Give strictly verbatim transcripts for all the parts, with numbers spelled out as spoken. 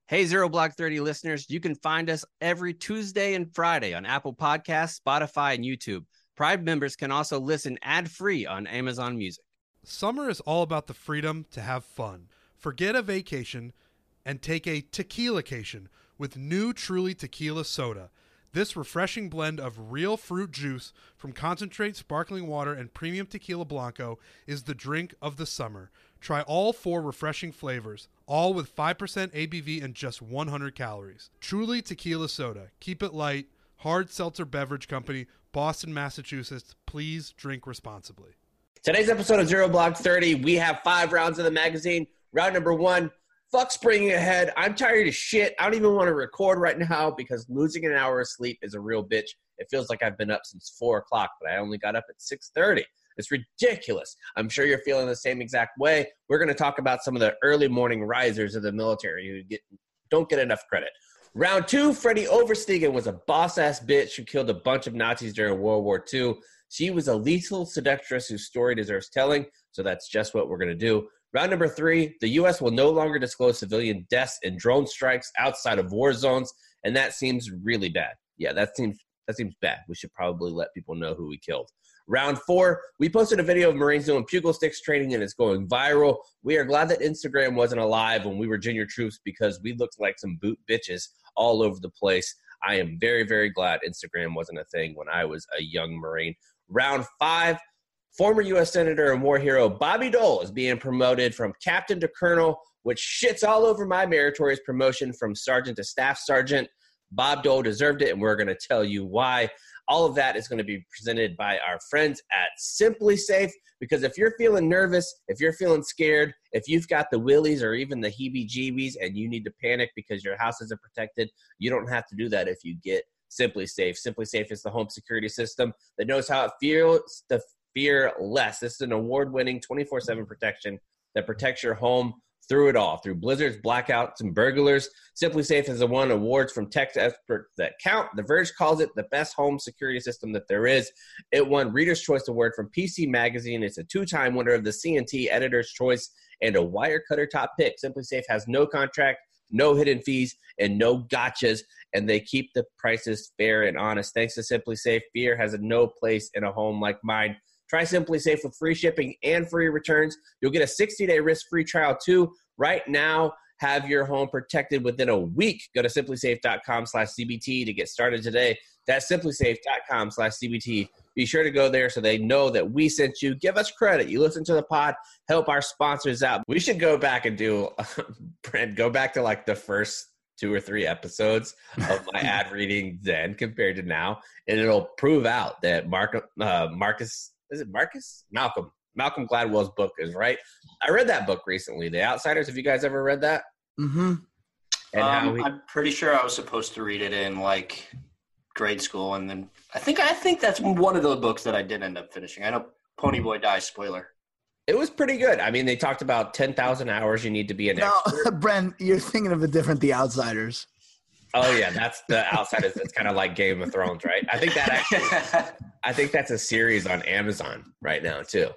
Hey, Zero Block thirty listeners, you can find us every Tuesday and Friday on Apple Podcasts, Spotify, and YouTube. Pride members can also listen ad-free on Amazon Music. Summer is all about the freedom to have fun. Forget a vacation and take a tequila-cation with new Truly Tequila Soda. This refreshing blend of real fruit juice from concentrate sparkling water and premium tequila blanco is the drink of the summer. Try all four refreshing flavors, all with five percent A B V and just one hundred calories. Truly Tequila Soda. Keep it light. Hard Seltzer Beverage Company, Boston, Massachusetts. Please drink responsibly. Today's episode of Zero Block thirty, we have five rounds of the magazine. Round number one, fuck springing ahead. I'm tired of shit. I don't even want to record right now because losing an hour of sleep is a real bitch. It feels like I've been up since four o'clock, but I only got up at six thirty. It's ridiculous. I'm sure you're feeling the same exact way. We're going to talk about some of the early morning risers of the military who get, don't get enough credit. Round two, Freddie Oversteegen was a boss-ass bitch who killed a bunch of Nazis during World War Two. She was a lethal seductress whose story deserves telling, so that's just what we're going to do. Round number three, the U S will no longer disclose civilian deaths in drone strikes outside of war zones, and that seems really bad. Yeah, that seems that seems bad. We should probably let people know who we killed. Round four, we posted a video of Marines doing pugil sticks training, and it's going viral. We are glad that Instagram wasn't alive when we were junior troops because we looked like some boot bitches all over the place. I am very, very glad Instagram wasn't a thing when I was a young Marine. Round five, former U S Senator and war hero Bobby Dole is being promoted from captain to colonel, which shits all over my meritorious promotion from sergeant to staff sergeant. Bob Dole deserved it, and we're going to tell you why. All of that is going to be presented by our friends at Simply Safe, because if you're feeling nervous, if you're feeling scared, if you've got the willies or even the heebie-jeebies and you need to panic because your house isn't protected, you don't have to do that if you get Simply Safe. Simply Safe is the home security system that knows how it feels to fear less. This is an award-winning twenty-four seven protection that protects your home through it all, through blizzards, blackouts, and burglars. Simply Safe has won awards from tech experts that count. The Verge calls it the best home security system that there is. It won Reader's Choice Award from P C Magazine. It's a two-time winner of the C N T Editor's Choice and a Wirecutter top pick. Simply Safe has no contract, no hidden fees, and no gotchas, and they keep the prices fair and honest. Thanks to Simply Safe, fear has no place in a home like mine. Try Simply Safe with free shipping and free returns. You'll get a sixty-day risk-free trial, too. Right now, have your home protected within a week. Go to simplysafe.com slash CBT to get started today. That's simplysafe.com slash CBT. Be sure to go there so they know that we sent you. Give us credit. You listen to the pod. Help our sponsors out. We should go back and do, Brent, go back to like the first two or three episodes of my ad reading then compared to now, and it'll prove out that Mark, uh, Marcus... Is it Marcus? Malcolm. Malcolm Gladwell's book is right. I read that book recently, The Outsiders. Have you guys ever read that? Mm-hmm. And um, how he, I'm pretty sure I was supposed to read it in like grade school, and then I think I think that's one of those books that I did end up finishing. I know Ponyboy dies. Spoiler. It was pretty good. I mean, they talked about ten thousand hours you need to be an no, expert. Brent, you're thinking of a different The Outsiders. Oh yeah, that's The Outsiders. It's kind of like Game of Thrones, right? I think that actually, I think that's a series on Amazon right now too.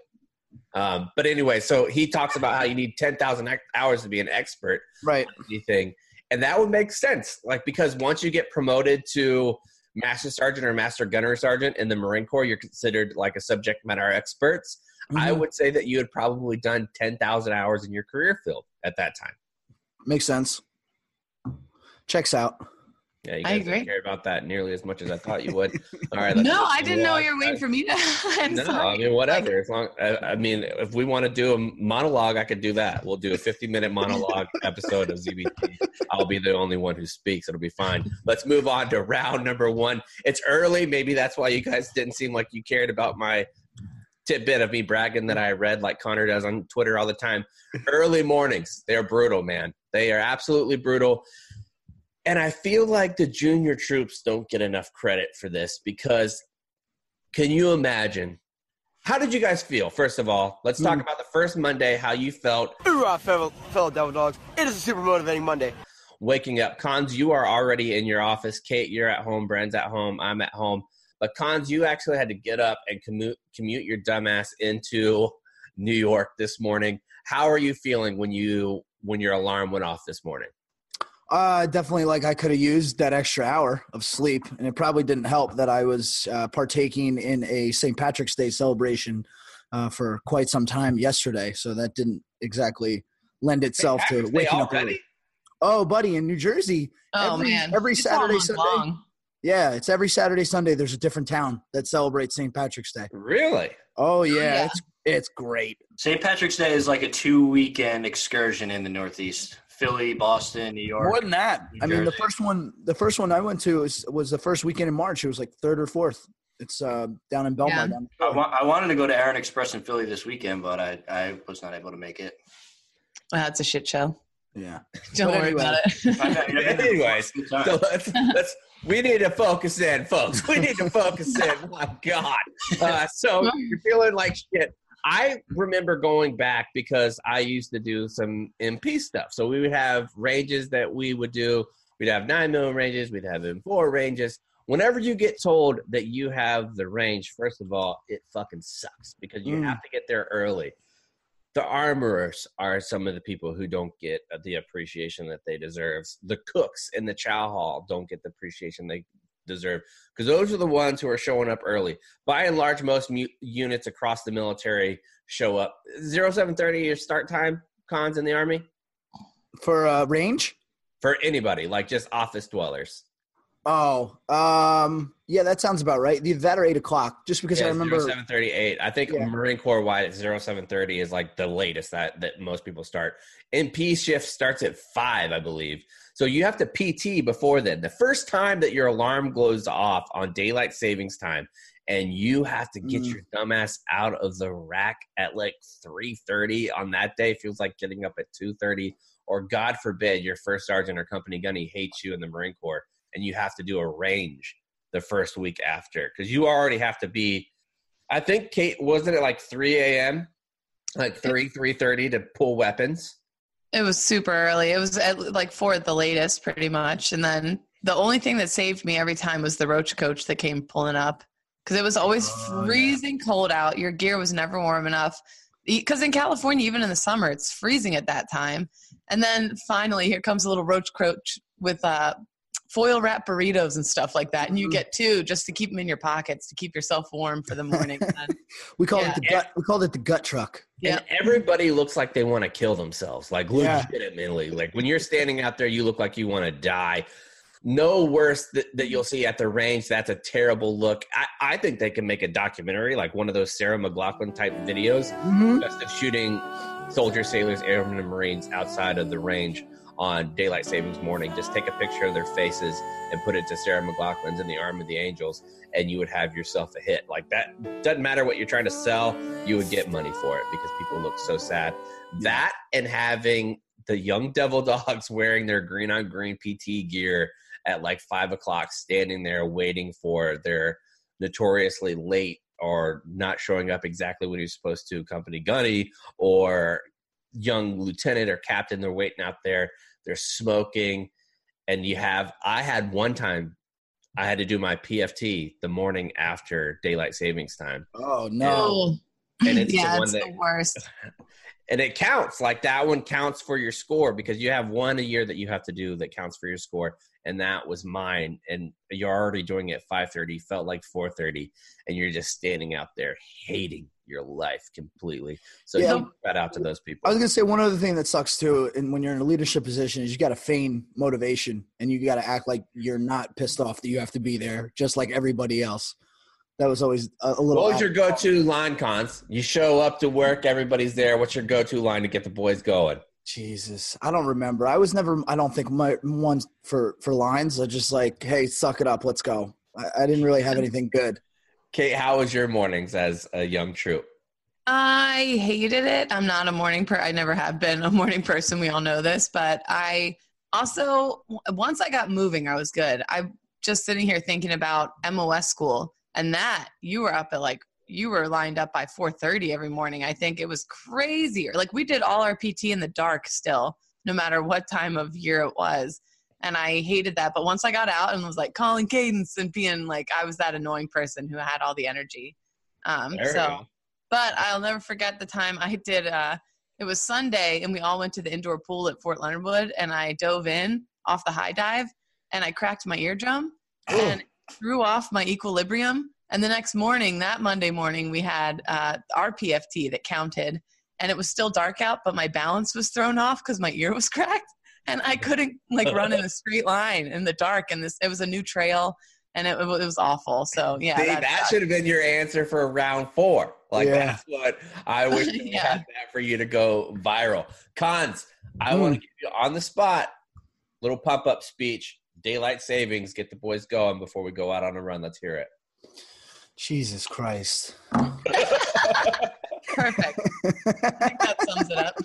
Um, but anyway, so he talks about how you need ten thousand hours to be an expert, right? On anything, and that would make sense, like because once you get promoted to Master Sergeant or Master Gunner Sergeant in the Marine Corps, you're considered like a subject matter experts. Mm-hmm. I would say that you had probably done ten thousand hours in your career field at that time. Makes sense. Checks out. Yeah, you I guys agree. didn't care about that nearly as much as I thought you would. All right. No, I didn't know you were waiting for me to. I'm no, sorry. I mean whatever. As long, I, I mean, if we want to do a monologue, I could do that. We'll do a fifty-minute monologue episode of Z B T. I'll be the only one who speaks. It'll be fine. Let's move on to round number one. It's early. Maybe that's why you guys didn't seem like you cared about my tidbit of me bragging that I read like Connor does on Twitter all the time. Early mornings, they're brutal, man. They are absolutely brutal. And I feel like the junior troops don't get enough credit for this because can you imagine? How did you guys feel? First of all, let's talk mm. about the first Monday, how you felt. Hoorah, fellow, fellow Devil Dogs. It is a super motivating Monday. Waking up. Cons, you are already in your office. Kate, you're at home. Brent's at home. I'm at home. But Cons, you actually had to get up and commute, commute your dumbass into New York this morning. How are you feeling when you when your alarm went off this morning? Uh, definitely like I could have used that extra hour of sleep, and it probably didn't help that I was uh, partaking in a Saint Patrick's Day celebration uh, for quite some time yesterday. So that didn't exactly lend itself to waking up early. Oh, buddy, in New Jersey, Oh every, man, every It's Saturday, almost Sunday. long. Yeah, it's every Saturday, Sunday. There's a different town that celebrates Saint Patrick's Day. Really? Oh yeah, yeah. it's it's great. Saint Patrick's Day is like a two-weekend excursion in the Northeast. Philly, Boston, New York. More than that. New I mean, the Jersey. first one, the first one I went to was, was the first weekend in March. It was like third or fourth. It's uh, down in Belmar. Yeah. Down I, wa- I wanted to go to Aaron Express in Philly this weekend, but I, I was not able to make it. Well, that's a shit show. yeah. Don't But worry anyway. about it. I got- I got- Anyways, so let's, let's we need to focus in, folks. We need to focus in. My God. Uh, so you're feeling like shit. I remember going back because I used to do some M P stuff. So we would have ranges that we would do. We'd have nine millimeter ranges. We'd have M four ranges. Whenever you get told that you have the range, first of all, it fucking sucks because you Mm. have to get there early. The armorers are some of the people who don't get the appreciation that they deserve. The cooks in the chow hall don't get the appreciation they deserve because those are the ones who are showing up early. By and large, most mu- units across the military show up. zero seven thirty your start time, cons in the Army? For uh, range? For anybody, like just office dwellers. Oh, um, yeah, that sounds about right. Either that or eight o'clock. Just because Yeah, I remember. seven thirty-eight. I think Yeah. Marine Corps wide at zero seven thirty is like the latest that, that most people start. M P shift starts at five, I believe. So you have to P T before then. The first time that your alarm goes off on daylight savings time and you have to get Mm. your dumbass out of the rack at like three thirty on that day feels like getting up at two thirty, or God forbid your first sergeant or company gunny hates you in the Marine Corps and you have to do a range the first week after because you already have to be, I think, Kate, wasn't it like three a.m., like three, three thirty to pull weapons? It was super early. It was at like four at the latest, pretty much. And then the only thing that saved me every time was the roach coach that came pulling up because it was always Oh, freezing cold out. Your gear was never warm enough. Because in California, even in the summer, it's freezing at that time. And then finally, here comes a little roach coach with uh, foil wrap burritos and stuff like that. And you get two just to keep them in your pockets to keep yourself warm for the morning. And we called Yeah. it the gut. We called it the gut truck. Yeah. And everybody looks like they want to kill themselves, like Yeah. legitimately. Like when you're standing out there, you look like you want to die. No worse that, that you'll see at the range. That's a terrible look. I, I think they can make a documentary, like one of those Sarah McLachlan type videos, Mm-hmm. just of shooting soldiers, sailors, airmen, and Marines outside of the range on daylight savings morning. Just take a picture of their faces and put it to Sarah McLachlan's in the Arm of the Angels, and you would have yourself a hit. Like that doesn't matter what you're trying to sell, you would get money for it because people look so sad. That and having the young devil dogs wearing their green on green P T gear at like five o'clock, standing there waiting for their notoriously late or not showing up exactly when you're supposed to company gunny or young lieutenant or captain. They're waiting out there. They're smoking. And you have, I had one time, I had to do my P F T the morning after daylight savings time. Oh no! Oh, And it's the yeah, one it's that- the worst. And it counts. Like that one counts for your score because you have one a year that you have to do that counts for your score. And that was mine. And you're already doing it at five thirty, felt like four thirty. And you're just standing out there hating your life completely. So Yeah. you shout out to those people. I was gonna say one other thing that sucks too, and when you're in a leadership position, is you got to feign motivation and you got to act like you're not pissed off that you have to be there, just like everybody else. That was always a, a little. What was your go-to line, Cons? You show up to work, everybody's there. What's your go-to line to get the boys going? Jesus, I don't remember. I was never. I don't think my one for for lines. I just like, hey, suck it up, let's go. I, I didn't really have anything good. Kate, how was your mornings as a young troop? I hated it. I'm not a morning per. I never have been a morning person. We all know this, but I also once I got moving, I was good. I'm just sitting here thinking about M O S school, and that you were up at like you were lined up by four thirty every morning. I think it was crazier. Like we did all our P T in the dark still, no matter what time of year it was. And I hated that. But once I got out and was like calling cadence and being like, I was that annoying person who had all the energy. Um, There we so, go. but I'll never forget the time I did, uh, it was Sunday and we all went to the indoor pool at Fort Leonard Wood and I dove in off the high dive, and I cracked my eardrum and threw off my equilibrium. And the next morning, that Monday morning, we had uh, our P F T that counted, and it was still dark out, but my balance was thrown off because my ear was cracked, and I couldn't like run in a straight line in the dark. And this, it was a new trail, and it, it was awful. So yeah, See, that, that should have been your answer for round four. Like Yeah. that's what I wish we Yeah. had that for you to go viral. Cons, I Mm. want to give you on the spot, little pump up speech, daylight savings, get the boys going before we go out on a run. Let's hear it. Jesus Christ. perfect. I think that sums it up.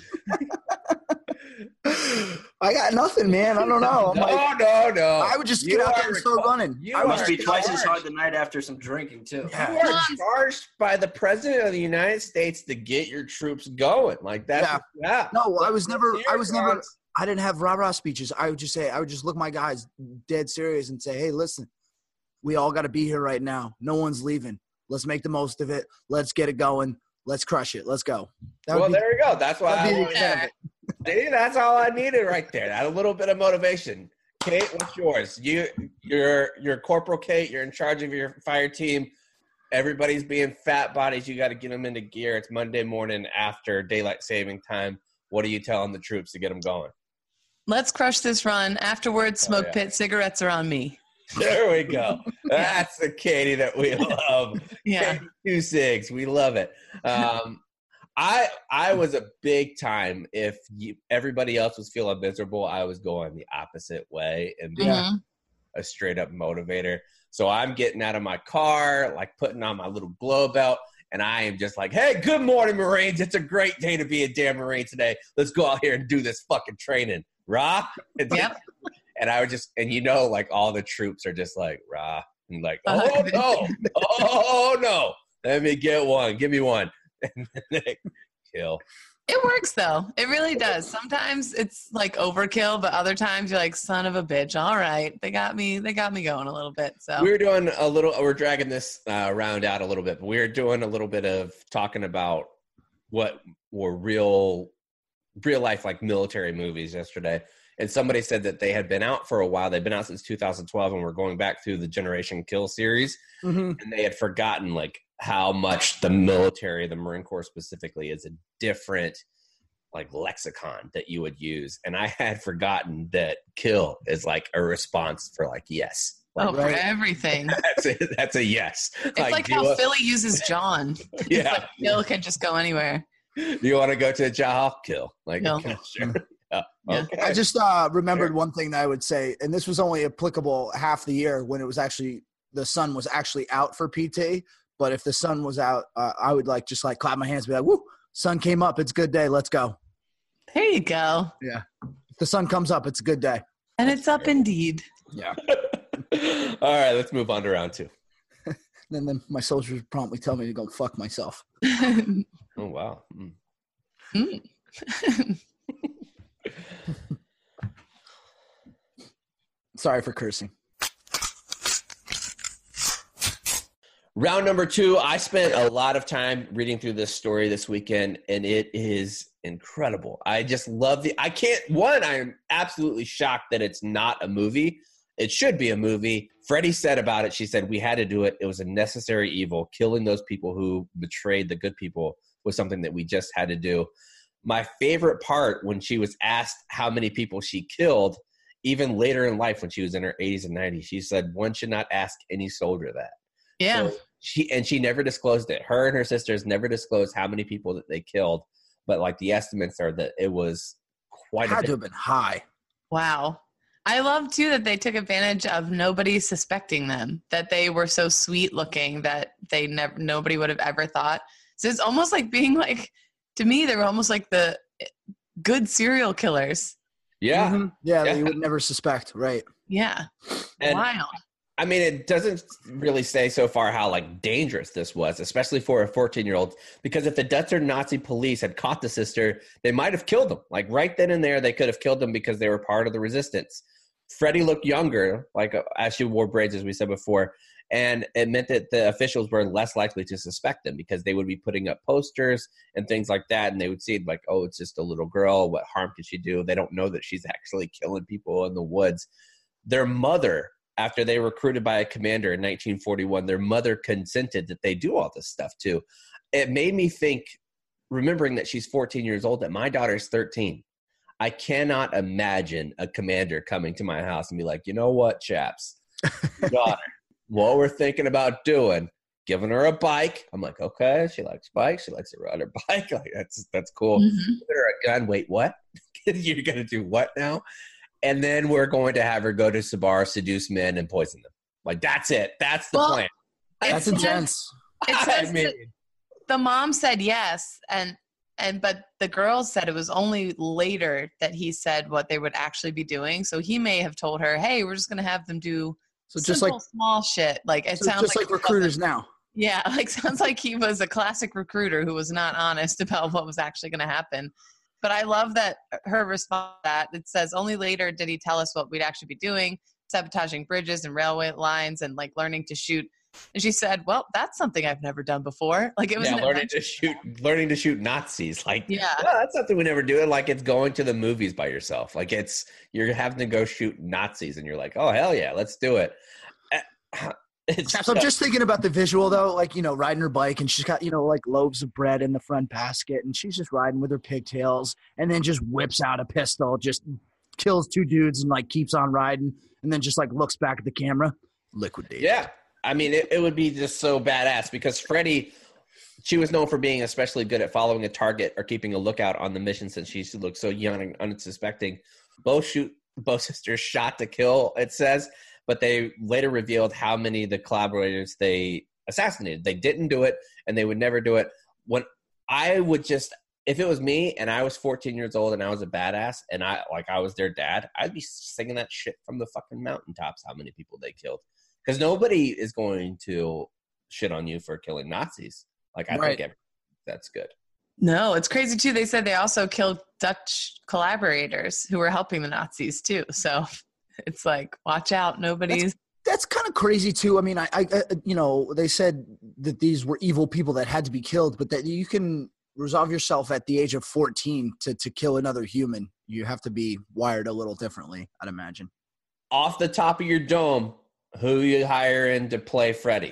I got nothing, man. I don't know. I'm No, like, no, no. I would just You get out are there and start requ- running. you I are would Must just be get twice out as there. hard the night after some drinking too. You are charged by the president of the United States to get your troops going. Like that's Yeah. yeah. No, I was never. I was never. Cons. I didn't have rah rah speeches. I would just say. I would just look my guys dead serious and say, "Hey, listen, we all got to be here right now. No one's leaving. Let's make the most of it. Let's get it going. Let's crush it. Let's go." That would Well, be- there you go. That's why that'd I be the wanted- extent of it. See, that's all I needed right there. That a little bit of motivation. Kate, what's yours? You, you're, you're Corporal Kate. You're in charge of your fire team. Everybody's being fat bodies. You got to get them into gear. It's Monday morning after daylight saving time. What are you telling the troops to get them going? Let's crush this run. Afterwards, Oh, smoke yeah. pit cigarettes are on me. There we go. That's the Katie that we love. Yeah. Katie Two Sigs. We love it. Um, I I was a big time. If you, everybody else was feeling miserable, I was going the opposite way and being Mhm. a straight up motivator. So I'm getting out of my car, like putting on my little blow belt, and I am just like, "Hey, good morning, Marines! It's a great day to be a damn Marine today. Let's go out here and do this fucking training, rah!" And, Yep. and I would just, and you know, like all the troops are just like, rah, and like, Uh, "Oh no, oh no, let me get one, give me one." And then they kill. It works though. It really does. Sometimes it's like overkill, but other times you're like, son of a bitch. All right. They got me, they got me going a little bit. So We're doing a little, we're dragging this uh, round out a little bit, but we're doing a little bit of talking about what were real, real life, like military movies yesterday. And somebody said that they had been out for a while. They've been out since two thousand twelve and we're going back through the Generation Kill series. Mhm. And they had forgotten like how much the military, the Marine Corps specifically, is a different like lexicon that you would use. And I had forgotten that kill is like a response for like yes. oh, Like, for right. everything. that's a, that's a yes. It's like, do you how want- Philly uses John. It's Yeah. like Phil can just go anywhere. Do you want to go to Jahal? Kill. Like, Kill. okay, sure. Yeah. Yeah. Okay. I just uh, remembered one thing that I would say, and this was only applicable half the year when it was actually the sun was actually out for P T. But if the sun was out, uh, I would like just like clap my hands, and be like, "Woo, sun came up. It's a good day. Let's go." There you go. If the sun comes up, it's a good day. And it's up indeed. Yeah. All right, let's move on to round two. And then my soldiers promptly tell me to go fuck myself. Oh, wow. Mm. Mm. Sorry for cursing. Round number two, I spent a lot of time reading through this story this weekend, and it is incredible. I just love the – I can't – one, I am absolutely shocked that it's not a movie. It should be a movie. Freddie said about it, she said, we had to do it. It was a necessary evil. Killing those people who betrayed the good people was something that we just had to do. My favorite part when she was asked how many people she killed, even later in life when she was in her eighties and nineties, she said, one should not ask any soldier that. Yeah. So she and she never disclosed it. Her and her sisters never disclosed how many people that they killed, but like the estimates are that it was quite a Had bit. to have been high. Wow. I love too that they took advantage of nobody suspecting them, that they were so sweet looking that they never nobody would have ever thought. So it's almost like being like, to me, they were almost like the good serial killers. Yeah, Mhm. Yeah, that Yeah. you would never suspect. Right. Yeah. and Wild. I mean, it doesn't really say so far how like dangerous this was, especially for a fourteen-year-old. Because if the Dutzer Nazi police had caught the sister, they might have killed them. Like right then and there, they could have killed them because they were part of the resistance. Freddie looked younger, like uh, as she wore braids, as we said before, And it meant that the officials were less likely to suspect them because they would be putting up posters and things like that. And they would see like, oh, it's just a little girl. What harm could she do? They don't know that she's actually killing people in the woods. Their mother, after they were recruited by a commander in nineteen forty-one, their mother consented that they do all this stuff too. It made me think, remembering that she's fourteen years old, that my daughter's thirteen. I cannot imagine a commander coming to my house and be like, you know what, chaps, daughter, what we're thinking about doing, giving her a bike. I'm like, okay, she likes bikes. She likes to ride her bike. Like, that's that's cool. Mm-hmm. Give her a gun. Wait, what? You're going to do what now? And then we're going to have her go to Sabar, seduce men, and poison them. Like, that's it. That's the well, plan. That's intense. It says I mean, that the mom said yes, and and but the girls said it was only later that he said what they would actually be doing. So he may have told her, "Hey, we're just going to have them do So simple, just like small shit." Like it so sounds just like, like recruiters now. Yeah, like sounds like he was a classic recruiter who was not honest about what was actually going to happen. But I love that her response to that. It says, only later did he tell us what we'd actually be doing, sabotaging bridges and railway lines and like learning to shoot. And she said, well, that's something I've never done before. Like it was yeah, an learning adventure. to shoot, learning to shoot Nazis. Like, Yeah. well, that's something we never do. And like, it's going to the movies by yourself. Like, it's you're having to go shoot Nazis, and you're like, oh hell yeah, let's do it. It's So I'm just thinking about the visual though, like, you know, riding her bike and she's got, you know, like loaves of bread in the front basket and she's just riding with her pigtails and then just whips out a pistol, just kills two dudes and like keeps on riding and then just like looks back at the camera. Liquidate. Yeah. I mean, it, it would be just so badass because Freddie, she was known for being especially good at following a target or keeping a lookout on the mission since she looked so young and unsuspecting. Both shoot, both sisters shot to kill, it says. But they later revealed how many of the collaborators they assassinated. They didn't do it, and they would never do it. When I would just, if it was me and I was fourteen years old and I was a badass and I like I was their dad, I'd be singing that shit from the fucking mountaintops. How many people they killed? Because nobody is going to shit on you for killing Nazis. Like I Right. think every, that's good. No, it's crazy too. They said they also killed Dutch collaborators who were helping the Nazis too. So it's like, watch out. Nobody's. That's kind of crazy too. I mean, I, I, you know, they said that these were evil people that had to be killed, but that you can resolve yourself at the age of fourteen to, to kill another human. You have to be wired a little differently, I'd imagine. Off the top of your dome, who you hiring to play Freddie?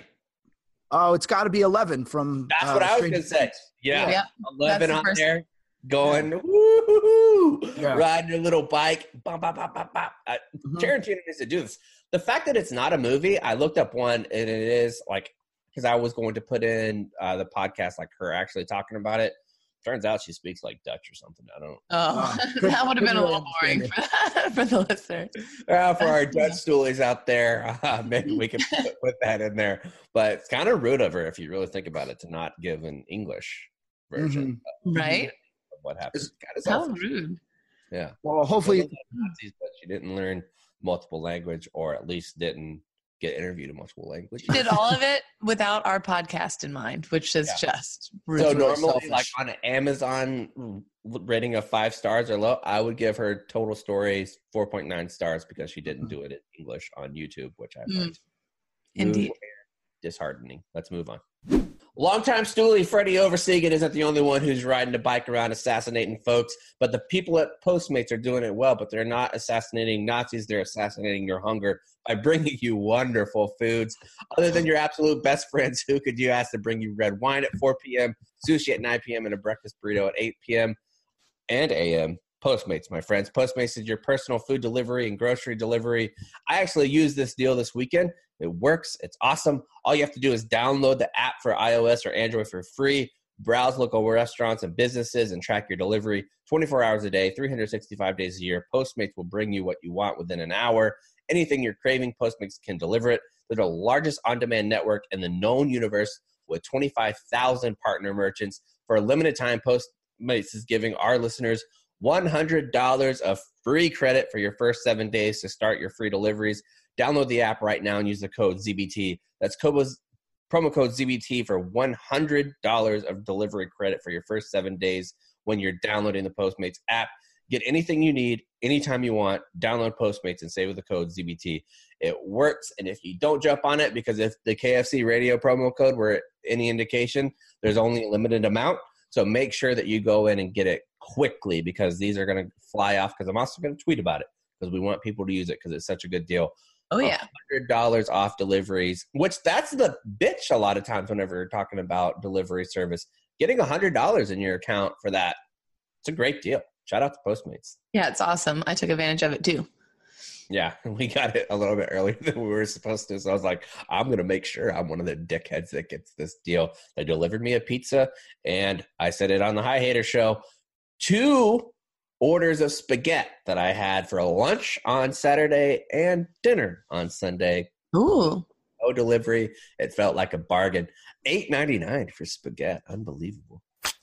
Oh, it's got to be eleven from. That's uh, what I was Stranger going to say. Things. Yeah. Yeah, eleven that's the on first- there going, woo-hoo-hoo, Yeah. riding a little bike. Bop, bop, bop, bop, bop. Uh, Mhm. Tarantino needs to do this. The fact that it's not a movie, I looked up one, and it is like, because I was going to put in uh, the podcast, like her actually talking about it. Turns out she speaks like Dutch or something. I don't Oh, Uh, could- that would have been a couldn't little really boring for, for the listener. Well, for our Dutch stoolies out there, uh, maybe we can put, put that in there. But it's kind of rude of her, if you really think about it, to not give an English version Right? of what happened. Kind of How selfish. rude. Yeah. Well, She hopefully, looked like Nazis, but she didn't learn multiple language, or at least didn't get interviewed in multiple languages. Did all of it without our podcast in mind, which is Yeah. just So rude. really normally, selfish. like on an Amazon rating of five stars or low, I would give her Total Stories four point nine stars because she didn't do it in English on YouTube, which I Mm. find Indeed. disheartening. Let's move on. Longtime stoolie Freddie Oversegan isn't the only one who's riding a bike around assassinating folks, but the people at Postmates are doing it well, but they're not assassinating Nazis. They're assassinating your hunger by bringing you wonderful foods. Other than your absolute best friends, who could you ask to bring you red wine at four p.m., sushi at nine p.m., and a breakfast burrito at eight p.m. and a m? Postmates, my friends. Postmates is your personal food delivery and grocery delivery. I actually used this deal this weekend. It works. It's awesome. All you have to do is download the app for iOS or Android for free, browse local restaurants and businesses, and track your delivery twenty-four hours a day, three hundred sixty-five days a year. Postmates will bring you what you want within an hour. Anything you're craving, Postmates can deliver it. They're the largest on-demand network in the known universe with twenty-five thousand partner merchants. For a limited time, Postmates is giving our listeners one hundred dollars of free credit for your first seven days to start your free deliveries. Download the app right now and use the code Z B T. That's Kobo's promo code Z B T for one hundred dollars of delivery credit for your first seven days when you're downloading the Postmates app. Get anything you need, anytime you want. Download Postmates and save with the code Z B T. It works, and if you don't jump on it, because if the K F C radio promo code were any indication, there's only a limited amount. So make sure that you go in and get it quickly, because these are going to fly off, because I'm also going to tweet about it, because we want people to use it because it's such a good deal. Oh, yeah. one hundred dollars off deliveries, which that's the bitch a lot of times whenever you're talking about delivery service. Getting one hundred dollars in your account for that, it's a great deal. Shout out to Postmates. Yeah, it's awesome. I took advantage of it too. Yeah, we got it a little bit earlier than we were supposed to. So I was like, I'm going to make sure I'm one of the dickheads that gets this deal. They delivered me a pizza, and I said it on the High Hater Show. Two orders of spaghetti that I had for lunch on Saturday and dinner on Sunday. Ooh. No delivery. It felt like a bargain. eight ninety-nine for spaghetti. Unbelievable.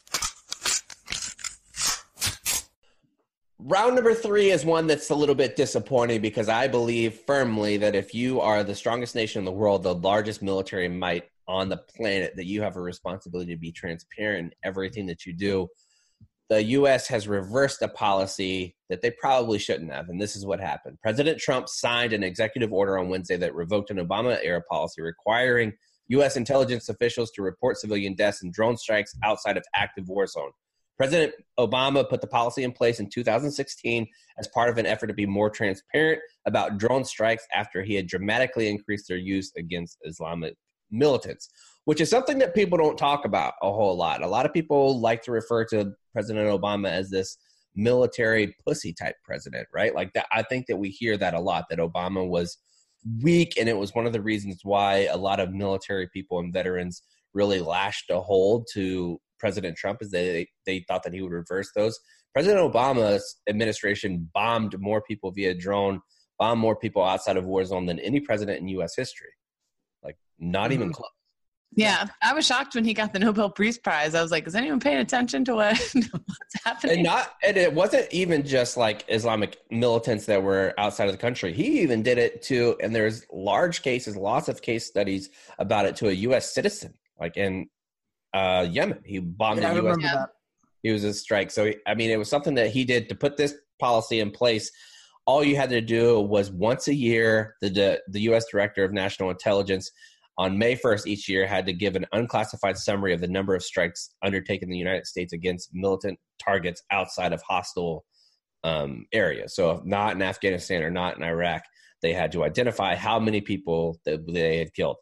Round number three is one that's a little bit disappointing, because I believe firmly that if you are the strongest nation in the world, the largest military might on the planet, that you have a responsibility to be transparent in everything that you do. The U S has reversed a policy that they probably shouldn't have, and this is what happened. President Trump signed an executive order on Wednesday that revoked an Obama-era policy requiring U S intelligence officials to report civilian deaths and drone strikes outside of active war zone. President Obama put the policy in place in two thousand sixteen as part of an effort to be more transparent about drone strikes after he had dramatically increased their use against Islamic militants, which is something that people don't talk about a whole lot. A lot of people like to refer to President Obama as this military pussy type president, right? Like that. I think that we hear that a lot, that Obama was weak, and it was one of the reasons why a lot of military people and veterans really lashed a hold to President Trump, is they they thought that he would reverse those. President Obama's administration bombed more people via drone, bombed more people outside of war zone than any president in U S history. Like, not mm-hmm. even close. Yeah, I was shocked when he got the Nobel Peace Prize. I was like, is anyone paying attention to what, what's happening? And not, and it wasn't even just like Islamic militants that were outside of the country. He even did it to, and there's large cases, lots of case studies about it, to a U S citizen, like in uh, Yemen. He bombed yeah, the U S That. He was a strike. So, I mean, it was something that he did to put this policy in place. All you had to do was once a year, the the U S Director of National Intelligence on May first each year had to give an unclassified summary of the number of strikes undertaken in the United States against militant targets outside of hostile um, areas. So if not in Afghanistan or not in Iraq, they had to identify how many people that they had killed.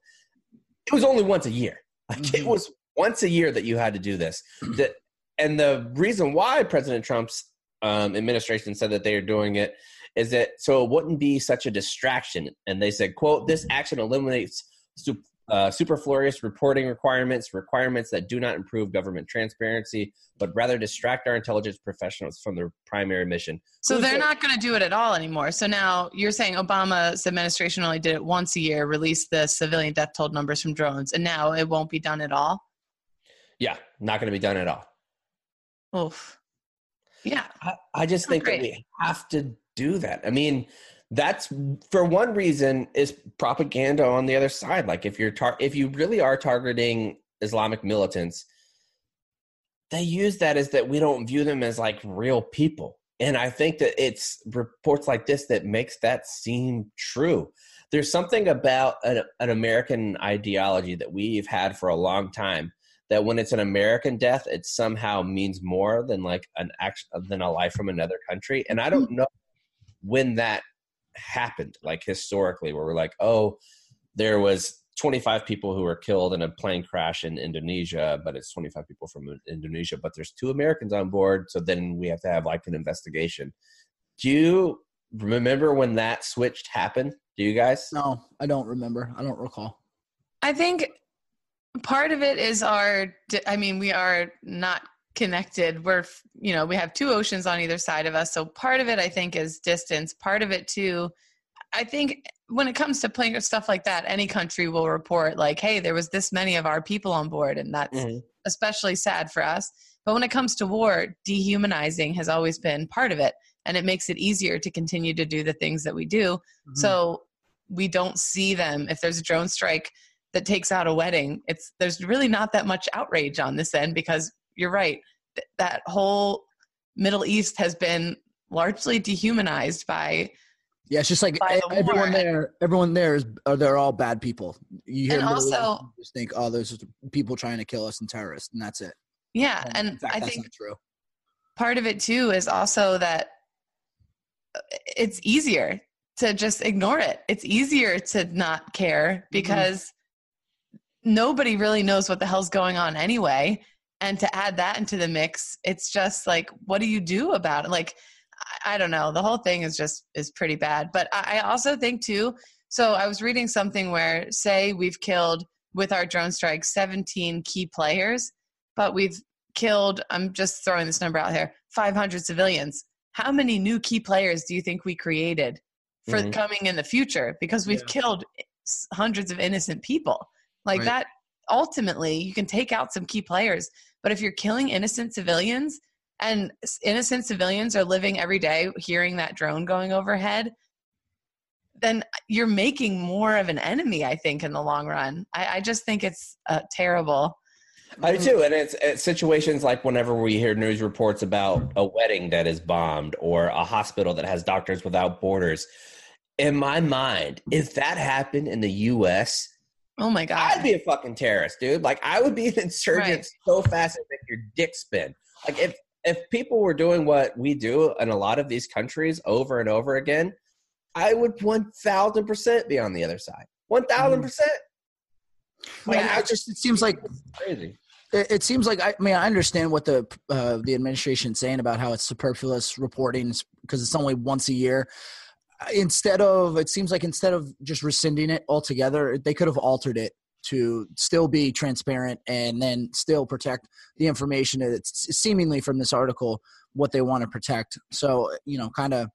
It was only once a year. Like mm-hmm. It was once a year that you had to do this. That, and the reason why President Trump's um, administration said that they are doing it is that so it wouldn't be such a distraction. And they said, quote, "This action eliminates super, uh, superfluous reporting requirements, requirements that do not improve government transparency, but rather distract our intelligence professionals from their primary mission." So Who's they're the- not going to do it at all anymore. So now you're saying Obama's administration only did it once a year, released the civilian death toll numbers from drones, and now it won't be done at all? Yeah, not going to be done at all. Oof. Yeah. I, I just That's think great. that we have to do that. I mean, that's for one reason is propaganda on the other side. Like if you're tar- if you really are targeting Islamic militants, they use that as that we don't view them as like real people. And I think that it's reports like this that makes that seem true. There's something about an, an American ideology that we've had for a long time, that when it's an American death, it somehow means more than like an act than a life from another country. And I don't know when that happened, like historically, where we're like, oh, there was twenty-five people who were killed in a plane crash in Indonesia, but it's twenty-five people from Indonesia, but there's two Americans on board. So then we have to have like an investigation. Do you remember when that switched happened? Do you guys? No, I don't remember. I don't recall. I think part of it is our, I mean, we are not connected. We're, you know, we have two oceans on either side of us. So part of it, I think, is distance. Part of it, too, I think when it comes to playing stuff like that, any country will report like, hey, there was this many of our people on board. And that's mm-hmm. especially sad for us. But when it comes to war, dehumanizing has always been part of it. And it makes it easier to continue to do the things that we do. Mm-hmm. So we don't see them. If there's a drone strike that takes out a wedding, it's there's really not that much outrage on this end, because you're right. Th- that whole Middle East has been largely dehumanized by. Yeah, it's just like By the everyone war. there. Everyone there is. Are they're all bad people. You hear And Middle East, also- you just think, oh, there's just people trying to kill us and terrorists, and that's it. Yeah, When, and in fact, I that's think not true. part of it too is also that it's easier to just ignore it. It's easier to not care because nobody really knows what the hell's going on anyway. And to add that into the mix, it's just like, what do you do about it? Like, I, I don't know. The whole thing is just is pretty bad. But I, I also think too. So I was reading something where, say, we've killed with our drone strikes seventeen key players, but we've killed. I'm just throwing this number out here: five hundred civilians. How many new key players do you think we created for Mhm. coming in the future? Because we've Yeah. killed s- hundreds of innocent people. Like Right. that, ultimately, you can take out some key players. But if you're killing innocent civilians and s- innocent civilians are living every day hearing that drone going overhead, then you're making more of an enemy, I think, in the long run. I, I just think it's uh, terrible. I do too, and it's, it's situations like whenever we hear news reports about a wedding that is bombed or a hospital that has Doctors Without Borders. In my mind, if that happened in the U S, Oh my God. I'd be a fucking terrorist, dude. Like I would be an insurgent Right. so fast it make your dick spin. Like if if people were doing what we do in a lot of these countries over and over again, I would one thousand percent be on the other side. one thousand percent. Like, Yeah, I it just it seems like crazy. it, it seems like I, I mean I understand what the uh, the administration's saying about how it's superfluous reporting because it's only once a year. Instead of it seems like instead of just rescinding it altogether, they could have altered it to still be transparent and then still protect the information that's seemingly from this article what they want to protect. So you know, kind of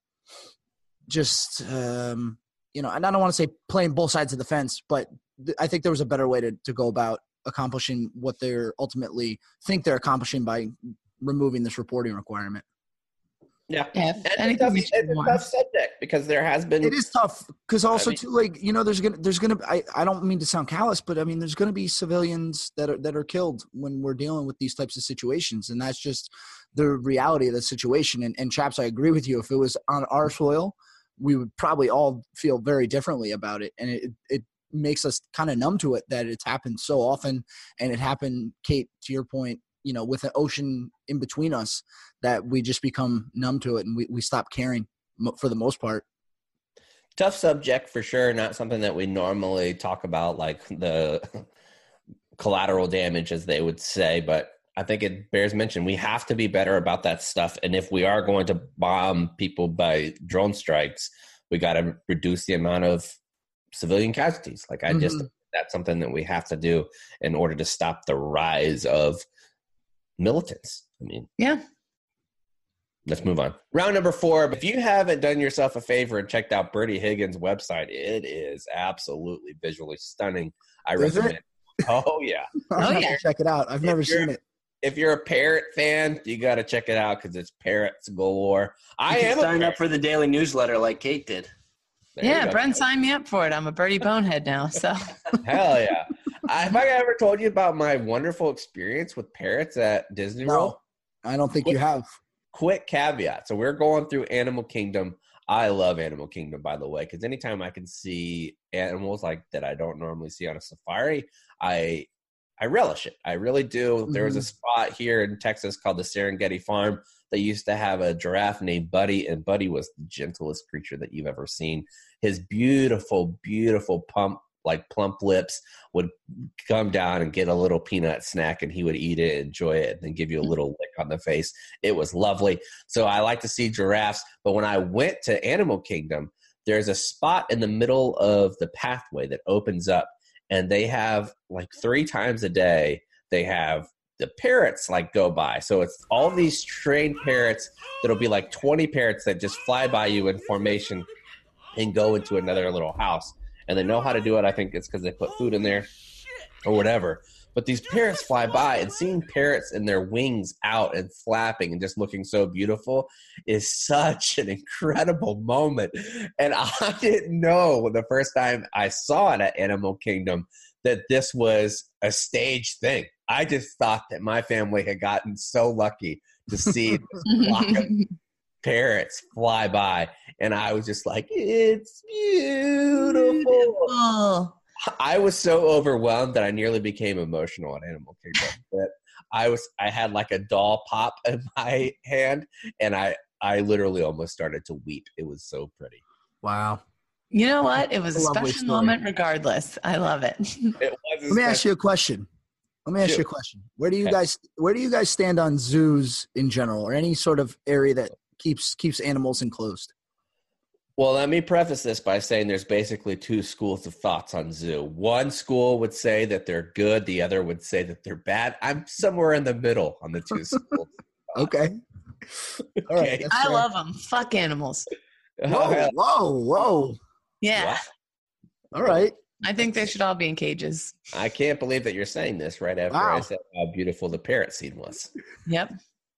just um, you know, and I don't want to say playing both sides of the fence, but th- I think there was a better way to to go about accomplishing what they're ultimately think they're accomplishing by removing this reporting requirement. Yeah. Yeah, And it's, a anything tough, we it's should a want. tough subject because there has been It is tough because also I mean- too, like you know, there's gonna there's gonna I, I don't mean to sound callous, but I mean there's gonna be civilians that are that are killed when we're dealing with these types of situations, and that's just the reality of the situation. And, and chaps, I agree with you. If it was on our soil, we would probably all feel very differently about it, and it it makes us kind of numb to it that it's happened so often, and it happened, Kate, to your point, you know, with an ocean in between us, that we just become numb to it and we, we stop caring mo- for the most part. tough subject for sure. Not something that we normally talk about, like the collateral damage, as they would say. But I think it bears mention. We have to be better about that stuff. And if we are going to bomb people by drone strikes, we got to reduce the amount of civilian casualties. Like I Mhm. just, that's something that we have to do in order to stop the rise of militants. I mean, Yeah. let's move on. Round number four. If you haven't done yourself a favor and checked out Bertie Higgins' website, it is absolutely visually stunning. I Is it? recommend. Oh yeah. I'll Oh, have yeah. to check it out. I've never If you're- seen it. If you're a parrot fan, you got to check it out because it's parrots galore. I You can am a sign parrot. up for the daily newsletter like Kate did. There you Yeah, go. Brent signed me up for it. I'm a birdie bonehead now. So Hell yeah. I, have I ever told you about my wonderful experience with parrots at Disney World? No, I don't think you have. Quick caveat. So we're going through Animal Kingdom. I love Animal Kingdom, by the way, because anytime I can see animals like that I don't normally see on a safari, I I relish it. I really do. There was a spot here in Texas called the Serengeti Farm that used to have a giraffe named Buddy, and Buddy was the gentlest creature that you've ever seen. His beautiful, beautiful pump, like plump lips would come down and get a little peanut snack, and he would eat it, enjoy it, and then give you a little lick on the face. It was lovely. So I like to see giraffes. But when I went to Animal Kingdom, there's a spot in the middle of the pathway that opens up, and they have like three times a day, they have the parrots like go by. So it's all these trained parrots that'll be like twenty parrots that just fly by you in formation and go into another little house. And they know how to do it. I think it's because they put food in there or whatever. But these parrots fly by, and seeing parrots and their wings out and flapping and just looking so beautiful is such an incredible moment. And I didn't know the first time I saw it at Animal Kingdom that this was a staged thing. I just thought that my family had gotten so lucky to see this flock of parrots fly by, and I was just like, it's beautiful. Beautiful. I was so overwhelmed that I nearly became emotional at Animal Kingdom. But I was, I had like a doll pop in my hand, and I, I literally almost started to weep. It was so pretty. Wow. You know what? It was a Lovely special story. moment regardless. I love it. It was Let me ask you a question. Let me ask Shoot. you a question. Where do you Okay. guys where do you guys stand on zoos in general, or any sort of area that keeps keeps animals enclosed? Well, let me preface this by saying there's basically two schools of thoughts on zoo. One school would say that they're good. The other would say that they're bad. I'm somewhere in the middle on the two schools. Okay. All right. Okay. that's I fair. love them. Fuck animals. Whoa, whoa, whoa. Yeah. Wow. All right. I think they should all be in cages. I can't believe that you're saying this right after Wow. I said how beautiful the parrot scene was. Yep.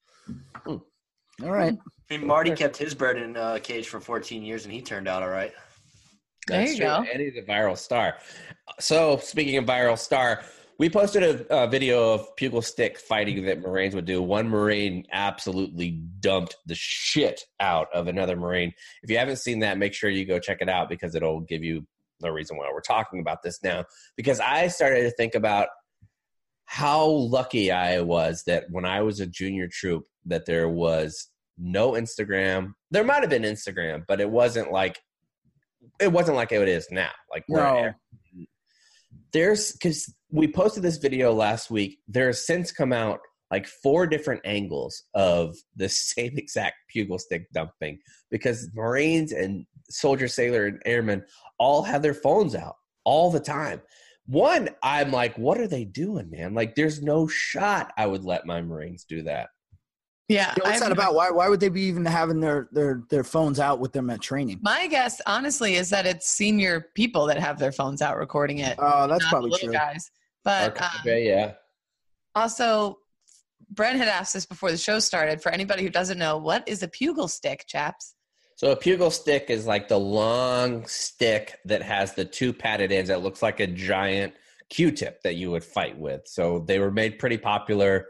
All right. I mean, Marty kept his bird in a cage for fourteen years, and he turned out all right. There That's you true. go. And he's a viral star. So, speaking of viral star, we posted a, a video of Pugil stick fighting that Marines would do. One Marine absolutely dumped the shit out of another Marine. If you haven't seen that, make sure you go check it out, because it'll give you the reason why we're talking about this now. Because I started to think about how lucky I was that when I was a junior troop, that there was no Instagram. There might have been Instagram, but it wasn't like it wasn't like it is now. Like where No. there's, because we posted this video last week. There's since come out like four different angles of the same exact Pugil stick dumping, because Marines and soldier, sailor, and airmen all have their phones out all the time. One, I'm like, what are they doing, man? Like, there's no shot I would let my Marines do that. Yeah. Yeah, what's I've that never- about? Why why would they be even having their, their, their phones out with them at training? My guess, honestly, is that it's senior people that have their phones out recording it. Oh, that's not probably the little true. guys. But Okay, um, okay, yeah. also, Brent had asked this before the show started. For anybody who doesn't know, what is a Pugil stick, chaps? So a Pugil stick is like the long stick that has the two padded ends that looks like a giant Q-tip that you would fight with. So they were made pretty popular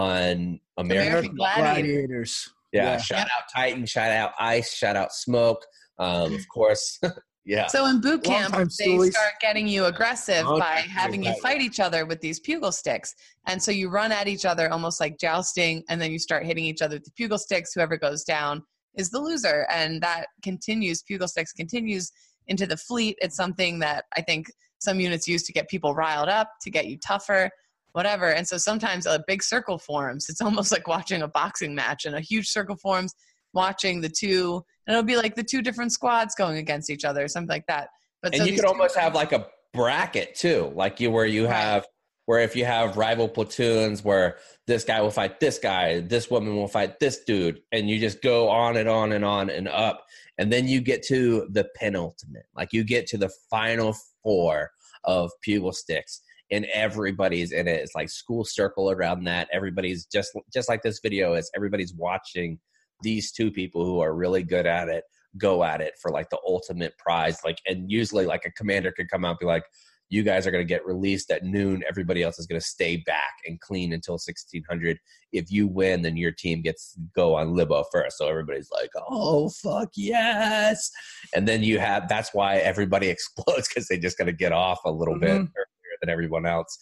on American. American Gladiator. Gladiators. Yeah, Yeah. shout out Titan, shout out Ice, shout out Smoke. Um, of course, yeah. So in boot camp, Long-time they stoolies. start getting you aggressive Long by time having you stoolies. fight each other with these Pugil sticks. And so you run at each other almost like jousting, and then you start hitting each other with the Pugil sticks. Whoever goes down is the loser. And that continues, Pugil sticks continues into the fleet. It's something that I think some units use to get people riled up, to get you tougher, whatever. And so sometimes a big circle forms. It's almost like watching a boxing match, and a huge circle forms, watching the two, and it'll be like the two different squads going against each other, something like that. But And so you these could two- almost have like a bracket too, like you where you Right. have where if you have rival platoons where this guy will fight this guy, this woman will fight this dude, and you just go on and on and on and up, and then you get to the penultimate, like you get to the final four of Pugil sticks, and everybody's in it. It's like school circle around that. Everybody's just just like this video is. Everybody's watching these two people who are really good at it go at it for like the ultimate prize. Like, and usually like a commander could come out and be like, you guys are going to get released at noon. Everybody else is going to stay back and clean until sixteen hundred. If you win, then your team gets to go on Libo first. So everybody's like, oh, fuck yes. And then you have, that's why everybody explodes, because they just got to get off a little bit Mhm. earlier than everyone else.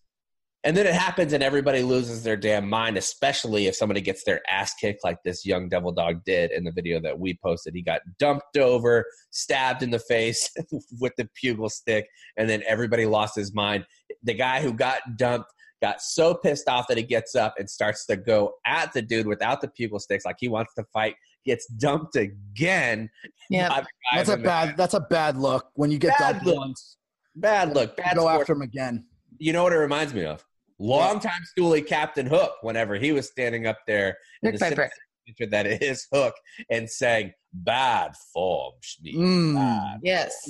And then it happens and everybody loses their damn mind, especially if somebody gets their ass kicked like this young devil dog did in the video that we posted. He got dumped over, stabbed in the face with the Pugil stick, and then everybody lost his mind. The guy who got dumped got so pissed off that he gets up and starts to go at the dude without the Pugil sticks, like he wants to fight, gets dumped again. Yeah. by the guy That's a from the- bad that's a bad look when you get Bad dumped look. once. Bad look. Bad Go sport. after him again. You know what it reminds me of? Longtime stoolie Captain Hook, whenever he was standing up there in Brick the by brick. picture that is Hook and saying, bad form, Schmied. Mm. Bad. Yes.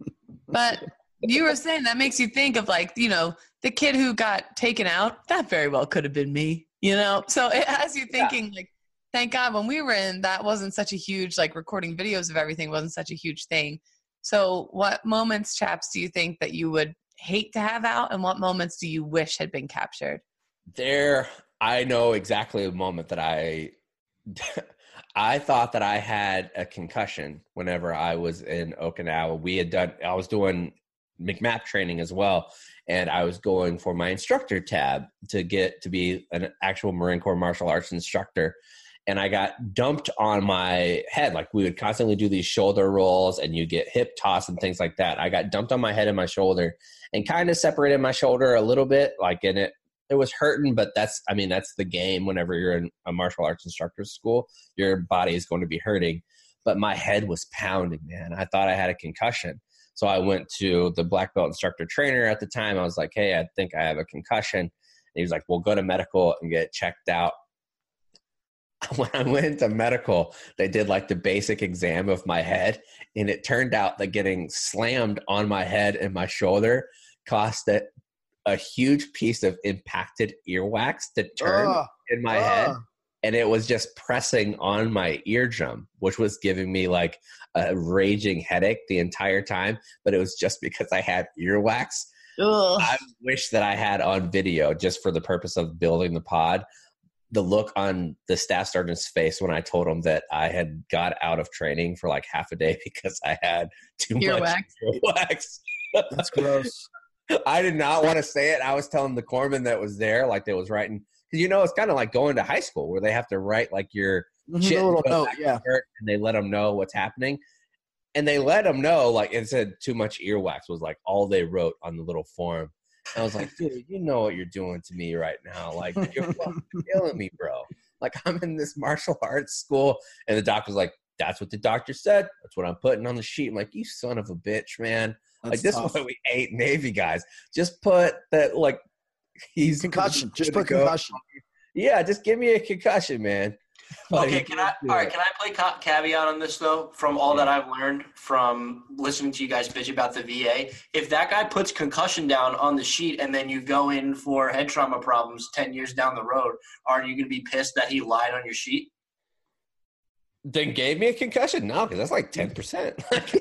But you were saying that makes you think of, like, you know, the kid who got taken out, that very well could have been me, you know? So it has you thinking, like, thank God when we were in, that wasn't such a huge, like, recording videos of everything wasn't such a huge thing. So what moments, chaps, do you think that you would hate to have out, and what moments do you wish had been captured? There, I know exactly the moment that I, I thought that I had a concussion whenever I was in Okinawa. We had done, I was doing McMap training as well. And I was going for my instructor tab to get to be an actual Marine Corps martial arts instructor. And I got dumped on my head. Like we would constantly do these shoulder rolls and you get hip toss and things like that. I got dumped on my head and my shoulder and kind of separated my shoulder a little bit. Like in it, it was hurting, but that's, I mean, that's the game. Whenever you're in a martial arts instructor school, your body is going to be hurting. But my head was pounding, man. I thought I had a concussion. So I went to the black belt instructor trainer at the time. I was like, hey, I think I have a concussion. And he was like, well, go to medical and get checked out. When I went to medical, they did like the basic exam of my head. And it turned out that getting slammed on my head and my shoulder cost it a huge piece of impacted earwax to turn uh, in my uh. head. And it was just pressing on my eardrum, which was giving me like a raging headache the entire time. But it was just because I had earwax. Ugh. I wish that I had on video, just for the purpose of building the pod, the look on the staff sergeant's face when I told him that I had got out of training for like half a day because I had too earwax. much earwax. That's gross. I did not want to say it. I was telling the corpsman that was there, like they was writing. You know, it's kind of like going to high school where they have to write like your mm-hmm, shit little note, yeah. and they let them know what's happening. And they let them know, like it said too much earwax was like all they wrote on the little form. And I was like, dude, you know what you're doing to me right now. Like, you're fucking killing me, bro. Like, I'm in this martial arts school. And the doctor's like, that's what the doctor said. That's what I'm putting on the sheet. I'm like, you son of a bitch, man. That's like, this tough. is why we hate Navy guys. Just put that, like, he's concussion. Just put concussion. Yeah, just give me a concussion, man. Like, okay, can I? All right, can I play ca- caveat on this though? From all yeah. that I've learned from listening to you guys bitch about the V A, if that guy puts concussion down on the sheet and then you go in for head trauma problems ten years down the road, aren't you going to be pissed that he lied on your sheet? Then gave me a concussion? No, because that's like ten percent.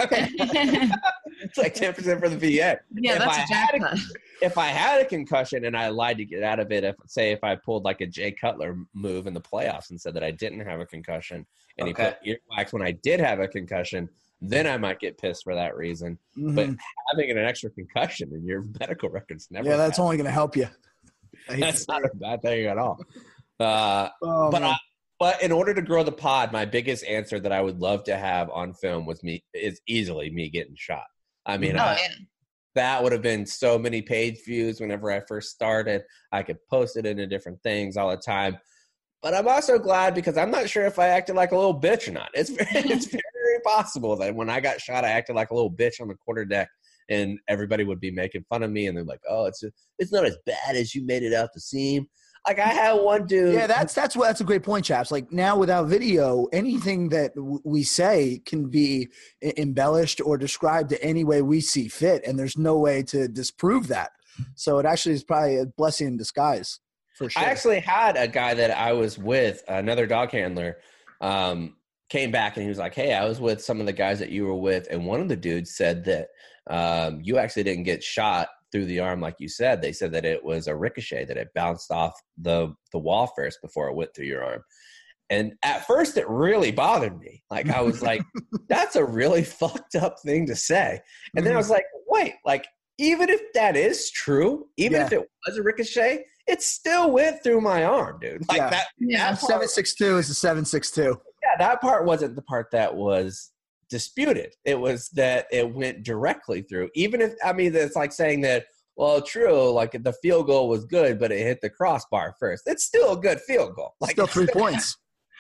It's like ten percent for the V A. Yeah, if that's I a jackpot. If I had a concussion and I lied to get out of it, if say if I pulled like a Jay Cutler move in the playoffs and said that I didn't have a concussion and okay. he put earwax when I did have a concussion, then I might get pissed for that reason. Mm-hmm. But having an extra concussion in your medical records never. Yeah, that's bad. Only going to help you. That's not a bad thing at all. Uh, oh, but I, but in order to grow the pod, my biggest answer that I would love to have on film was me is easily me getting shot. I mean, oh, I, yeah. that would have been so many page views whenever I first started. I could post it into different things all the time. But I'm also glad because I'm not sure if I acted like a little bitch or not. It's very, it's very possible that when I got shot, I acted like a little bitch on the quarterdeck, and everybody would be making fun of me, and they're like, "Oh, it's it's not as bad as you made it out to seem." Like I had one dude. Yeah, that's that's what that's a great point, chaps. Like now without video, anything that w- we say can be I- embellished or described to any way we see fit, and there's no way to disprove that. So it actually is probably a blessing in disguise. For sure. I actually had a guy that I was with, another dog handler, um, came back and he was like, "Hey, I was with some of the guys that you were with, and one of the dudes said that um, you actually didn't get shot through the arm like you said. They said that it was a ricochet, that it bounced off the the wall first before it went through your arm." And at first it really bothered me. Like I was like, that's a really fucked up thing to say. And then I was like, wait, like even if that is true, even yeah. if it was a ricochet, it still went through my arm, dude. Like yeah. that, yeah. that seven six two is a seven six two. Yeah, that part wasn't the part that was disputed. It was that it went directly through. Even if, I mean, it's like saying that, well, true, like the field goal was good, but it hit the crossbar first. It's still a good field goal. Like still three points.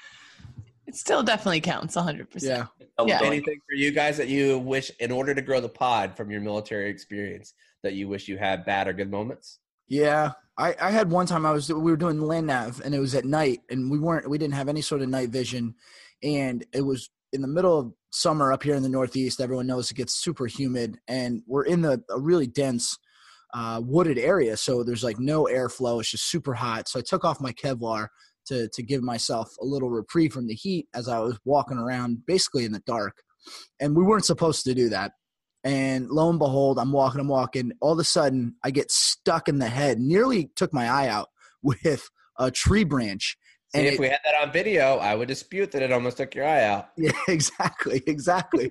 It still definitely counts one hundred percent. Yeah. yeah. Anything for you guys that you wish, in order to grow the pod from your military experience, that you wish you had bad or good moments? Yeah. I, I had one time I was, we were doing land nav and it was at night and we weren't, we didn't have any sort of night vision. And it was in the middle of summer up here in the Northeast. Everyone knows it gets super humid and we're in the a really dense uh, wooded area. So there's like no airflow. It's just super hot. So I took off my Kevlar to, to give myself a little reprieve from the heat as I was walking around basically in the dark. And we weren't supposed to do that. And lo and behold, I'm walking, I'm walking. All of a sudden, I get stuck in the head, nearly took my eye out with a tree branch. See, And if it- we had that on video, I would dispute that it almost took your eye out. Yeah, exactly, exactly.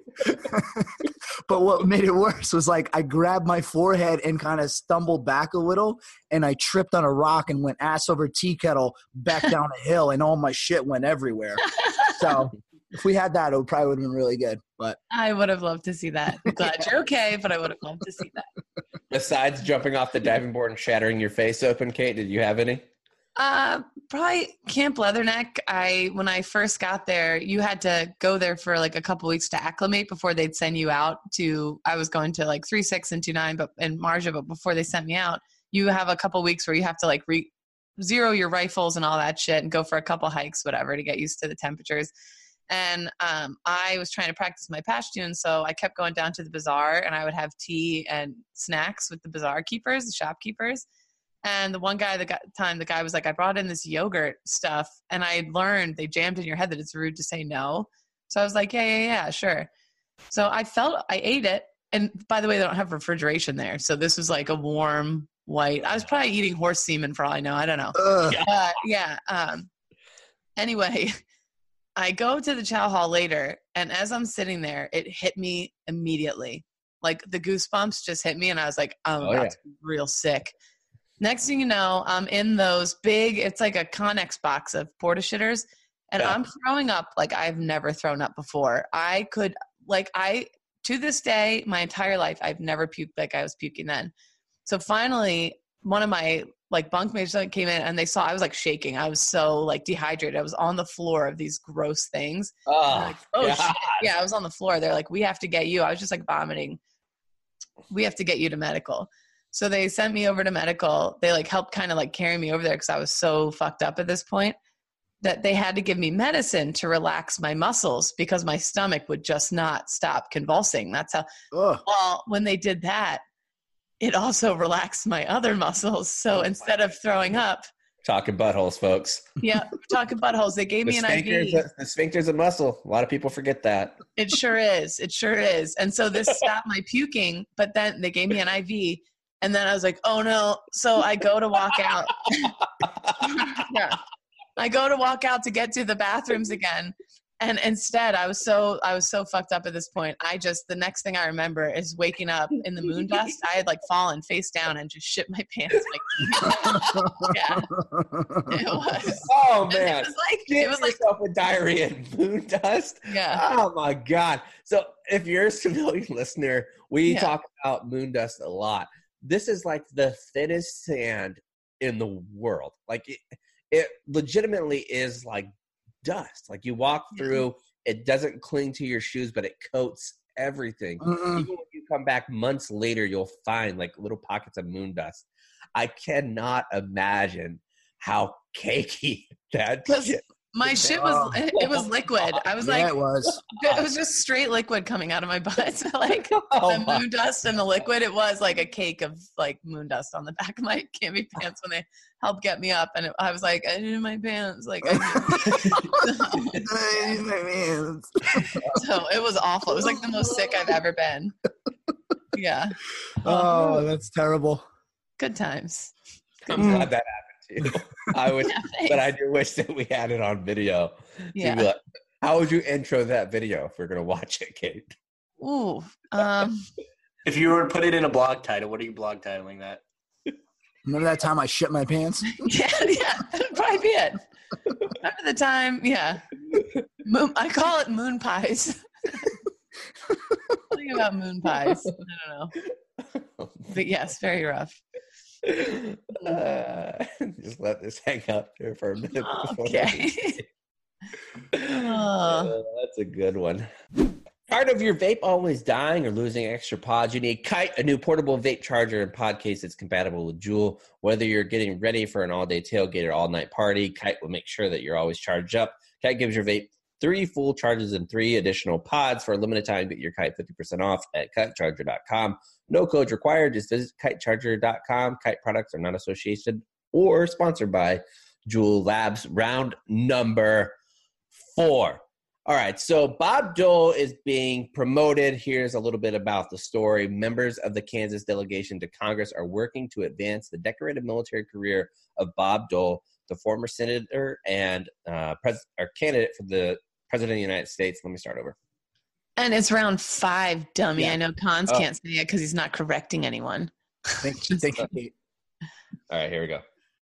But what made it worse was like I grabbed my forehead and kind of stumbled back a little, and I tripped on a rock and went ass over tea kettle back down a hill, and all my shit went everywhere. So if we had that, it would probably would have been really good. But I would have loved to see that. I'm glad you're okay, but I would have loved to see that. Besides jumping off the diving board and shattering your face open, Kate, did you have any? Uh, probably Camp Leatherneck. I when I first got there, you had to go there for like a couple weeks to acclimate before they'd send you out to. I was going to like three six and two nine, but in Marja, but before they sent me out, you have a couple weeks where you have to like re zero your rifles and all that shit and go for a couple hikes, whatever, to get used to the temperatures. And um, I was trying to practice my Pashtun, so I kept going down to the bazaar, and I would have tea and snacks with the bazaar keepers, the shopkeepers. And the one guy, the guy, time, the guy was like, I brought in this yogurt stuff, and I had learned they jammed in your head that it's rude to say no. So I was like, yeah, yeah, yeah, sure. So I felt, I ate it. And by the way, they don't have refrigeration there. So this was like a warm white. I was probably eating horse semen for all I know. I don't know. ugh. Uh, yeah. Um, anyway, I go to the chow hall later, and as I'm sitting there, it hit me immediately. Like the goosebumps just hit me, and I was like, I'm Oh, about yeah. to be real sick. Next thing you know, I'm in those big, it's like a Connex box of porta shitters, and Yeah. I'm throwing up like I've never thrown up before. I could, like, I, to this day, my entire life, I've never puked like I was puking then. So finally, one of my like bunkmates came in, and they saw I was like shaking. I was so like dehydrated. I was on the floor of these gross things. Oh, Like, oh God. shit. Yeah, I was on the floor. They're like, we have to get you. I was just like vomiting. We have to get you to medical. So they sent me over to medical. They like helped kind of like carry me over there because I was so fucked up at this point that they had to give me medicine to relax my muscles because my stomach would just not stop convulsing. That's how, Ugh. well, when they did that, it also relaxed my other muscles. So instead of throwing up, Talking buttholes, folks. yeah, talking buttholes, they gave The me an I sphincter's, V. a, the sphincter's a muscle. A lot of people forget that. It sure is. It sure is. And so this stopped my puking, but then they gave me an I V. And then I was like, oh no. So I go to walk out. Yeah. I go to walk out to get to the bathrooms again. And instead I was so, I was so fucked up at this point. I just, the next thing I remember is waking up in the moon dust. I had like fallen face down and just shit my pants. Like, yeah, it was. Oh, And man. It was like, Get it was like, yourself with diarrhea and moon dust. yeah. Oh, my God. So if you're a civilian listener, we Yeah. talk about moon dust a lot. This is like the thinnest sand in the world. Like it, it legitimately is like dust. Like you walk through, it doesn't cling to your shoes, but it coats everything. Mm-mm. Even when you come back months later, you'll find like little pockets of moon dust. I cannot imagine how cakey that Because shit. my shit was, it, it was liquid. I was Yeah, like, it was. it was just straight liquid coming out of my butt. So like Oh, the my- moon dust and the liquid, it was like a cake of like moon dust on the back of my cami pants when they helped get me up. And it, I was like, I need my pants. Like, I so it was awful. It was like the most sick I've ever been. Yeah. Oh, that's terrible. Good times. I'm glad that happened to you. I wish, Yeah, but I thanks. do wish that we had it on video. To be Yeah. like, how would you intro that video if we're gonna watch it, Kate? Ooh. Um, If you were to put it in a blog title, what are you blog titling that? Remember that time I shit my pants? yeah, yeah, that'd probably be it. Remember the time? Yeah. Moon, I call it moon pies. Something about moon pies. I don't know. But yes, very rough. Uh, just let this hang up there for a minute. before Okay. Uh, that's a good one. Tired of your vape always dying or losing extra pods? You need Kite, a new portable vape charger and pod case that's compatible with Juul. Whether you're getting ready for an all-day tailgate or all-night party, Kite will make sure that you're always charged up. Kite gives your vape three full charges and three additional pods. For a limited time, get your Kite fifty percent off at kite charger dot com. No codes required. Just visit kite charger dot com. Kite products are not associated or sponsored by Juul Labs. Round number four. All right, so Bob Dole is being promoted. Here's a little bit about the story. Members of the Kansas delegation to Congress are working to advance the decorated military career of Bob Dole the former senator and uh, pres- or candidate for the president of the United States. Let me start over. And it's round five, dummy. Yeah. I know Cons Oh. can't say it because he's not correcting anyone. Thank you. Thank you, Kate. All right, here we go.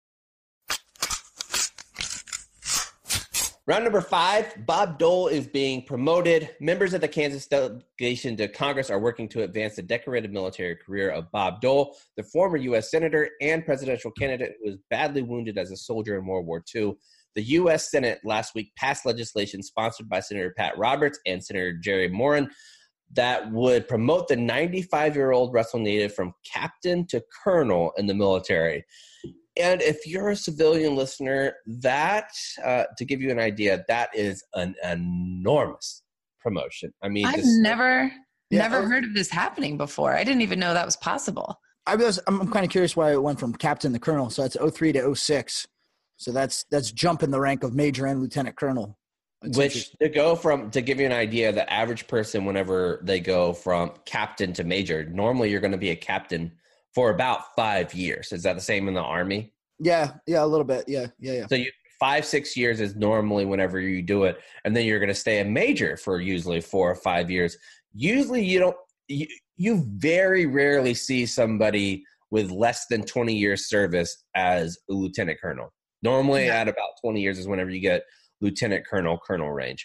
Round number five, Bob Dole is being promoted. Members of the Kansas delegation to Congress are working to advance the decorated military career of Bob Dole, the former U S senator and presidential candidate who was badly wounded as a soldier in World War Two. The U S Senate last week passed legislation sponsored by Senator Pat Roberts and Senator Jerry Moran that would promote the ninety-five-year-old Russell native from captain to colonel in the military. And if you're a civilian listener, that, uh, to give you an idea, that is an enormous promotion. I mean, I've this, never, Yeah, never I was- heard of this happening before. I didn't even know that was possible. I was, I'm, I'm kind of curious why it went from captain to colonel. So that's oh three to oh six. So that's that's jumping the rank of major and lieutenant colonel. That's which interesting. to go from, to give you an idea, the average person, whenever they go from captain to major, normally you're going to be a captain for about five years. Is that the same in the Army? Yeah, yeah, a little bit. Yeah, yeah, yeah. So you five, six years is normally whenever you do it. And then you're going to stay a major for usually four or five years. Usually you don't, you, you very rarely see somebody with less than twenty years service as a lieutenant colonel. Normally Yeah. at about twenty years is whenever you get lieutenant colonel, colonel range.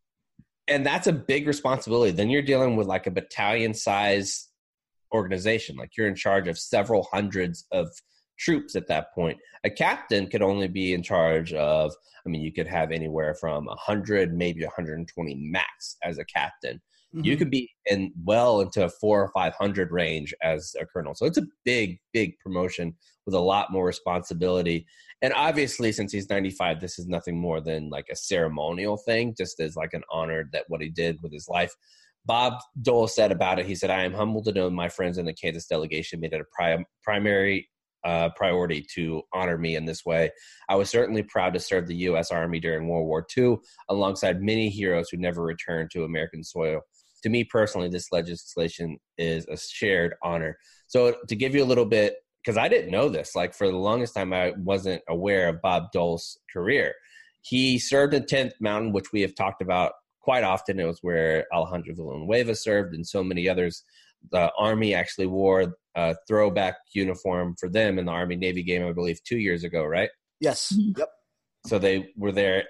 And that's a big responsibility. Then you're dealing with like a battalion size organization. Like you're in charge of several hundreds of troops at that point. A captain could only be in charge of, I mean, you could have anywhere from one hundred, maybe one hundred twenty max as a captain. Mhm. You could be in well into a four or five hundred range as a colonel. So it's a big, big promotion with a lot more responsibility. And obviously, since he's ninety-five, this is nothing more than like a ceremonial thing, just as like an honor that what he did with his life. Bob Dole said about it, he said, "I am humbled to know my friends in the Kansas delegation made it a pri- primary uh, priority to honor me in this way. I was certainly proud to serve the U S Army during World War Two, alongside many heroes who never returned to American soil. To me personally, this legislation is a shared honor." So to give you a little bit, because I didn't know this, like for the longest time, I wasn't aware of Bob Dole's career. He served in tenth Mountain, which we have talked about quite often. It was where Alejandro Villanueva served and so many others. The Army actually wore a throwback uniform for them in the Army-Navy game, I believe, two years ago, right? Yes. Yep. So they were there.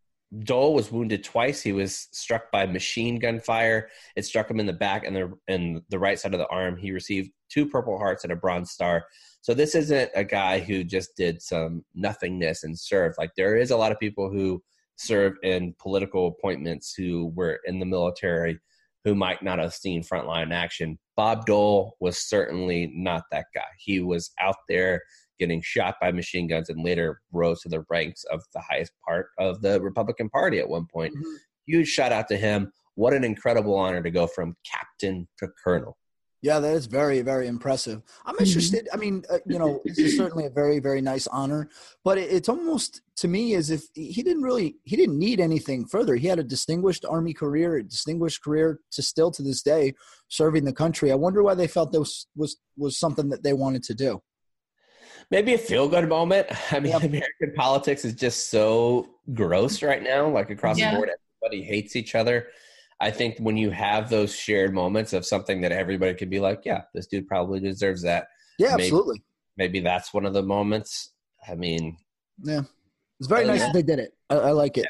Dole was wounded twice. He was struck by machine gun fire. It struck him in the back and the and the right side of the arm. He received two Purple Hearts and a Bronze Star. So this isn't a guy who just did some nothingness and served. Like there is a lot of people who served in political appointments who were in the military who might not have seen frontline action. Bob Dole was certainly not that guy. He was out there getting shot by machine guns and later rose to the ranks of the highest part of the Republican Party at one point. Mhm. Huge shout out to him. What an incredible honor to go from captain to colonel. Yeah, that is very, very impressive. I'm interested. I mean, uh, you know, this is certainly a very, very nice honor, but it, it's almost to me as if he didn't really, he didn't need anything further. He had a distinguished Army career, a distinguished career to still to this day serving the country. I wonder why they felt this was was something that they wanted to do. Maybe a feel-good moment. I mean, Yep. American politics is just so gross right now, like across Yeah. the board. Everybody hates each other. I think when you have those shared moments of something that everybody could be like, yeah, this dude probably deserves that. Yeah, Maybe- absolutely. Maybe that's one of the moments. I mean, Yeah, it's very Oh, nice yeah. that they did it. I, I like it.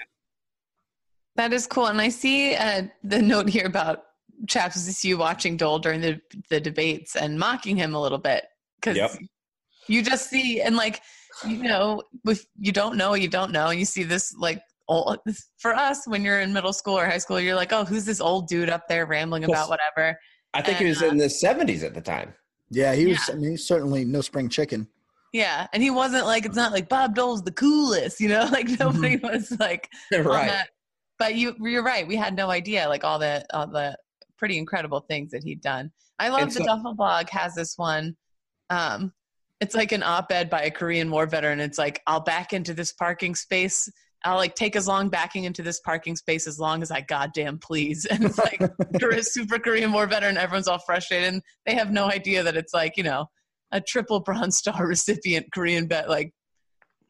That is cool. And I see uh, the note here about Chaps is you watching Dole during the, the debates and mocking him a little bit. Because Yep. you just see, and like, you know, if you don't know, you don't know. And you see this, like, old, for us, when you're in middle school or high school, you're like, oh, who's this old dude up there rambling about whatever? I think he And, was uh, in the seventies at the time. Yeah, he was. Yeah. I mean, he's certainly no spring chicken. Yeah. And he wasn't like, it's not like Bob Dole's the coolest, you know, like nobody was like, on Right. that. But you, you're right. We had no idea, like all the all the pretty incredible things that he'd done. I love And the so- Duffel blog has this one. Um, it's like an op-ed by a Korean War veteran. It's like, I'll back into this parking space. I'll like take as long backing into this parking space as long as I goddamn please. And it's like you're a super Korean War veteran. Everyone's all frustrated. And they have no idea that it's like, you know, a triple Bronze Star recipient Korean vet, like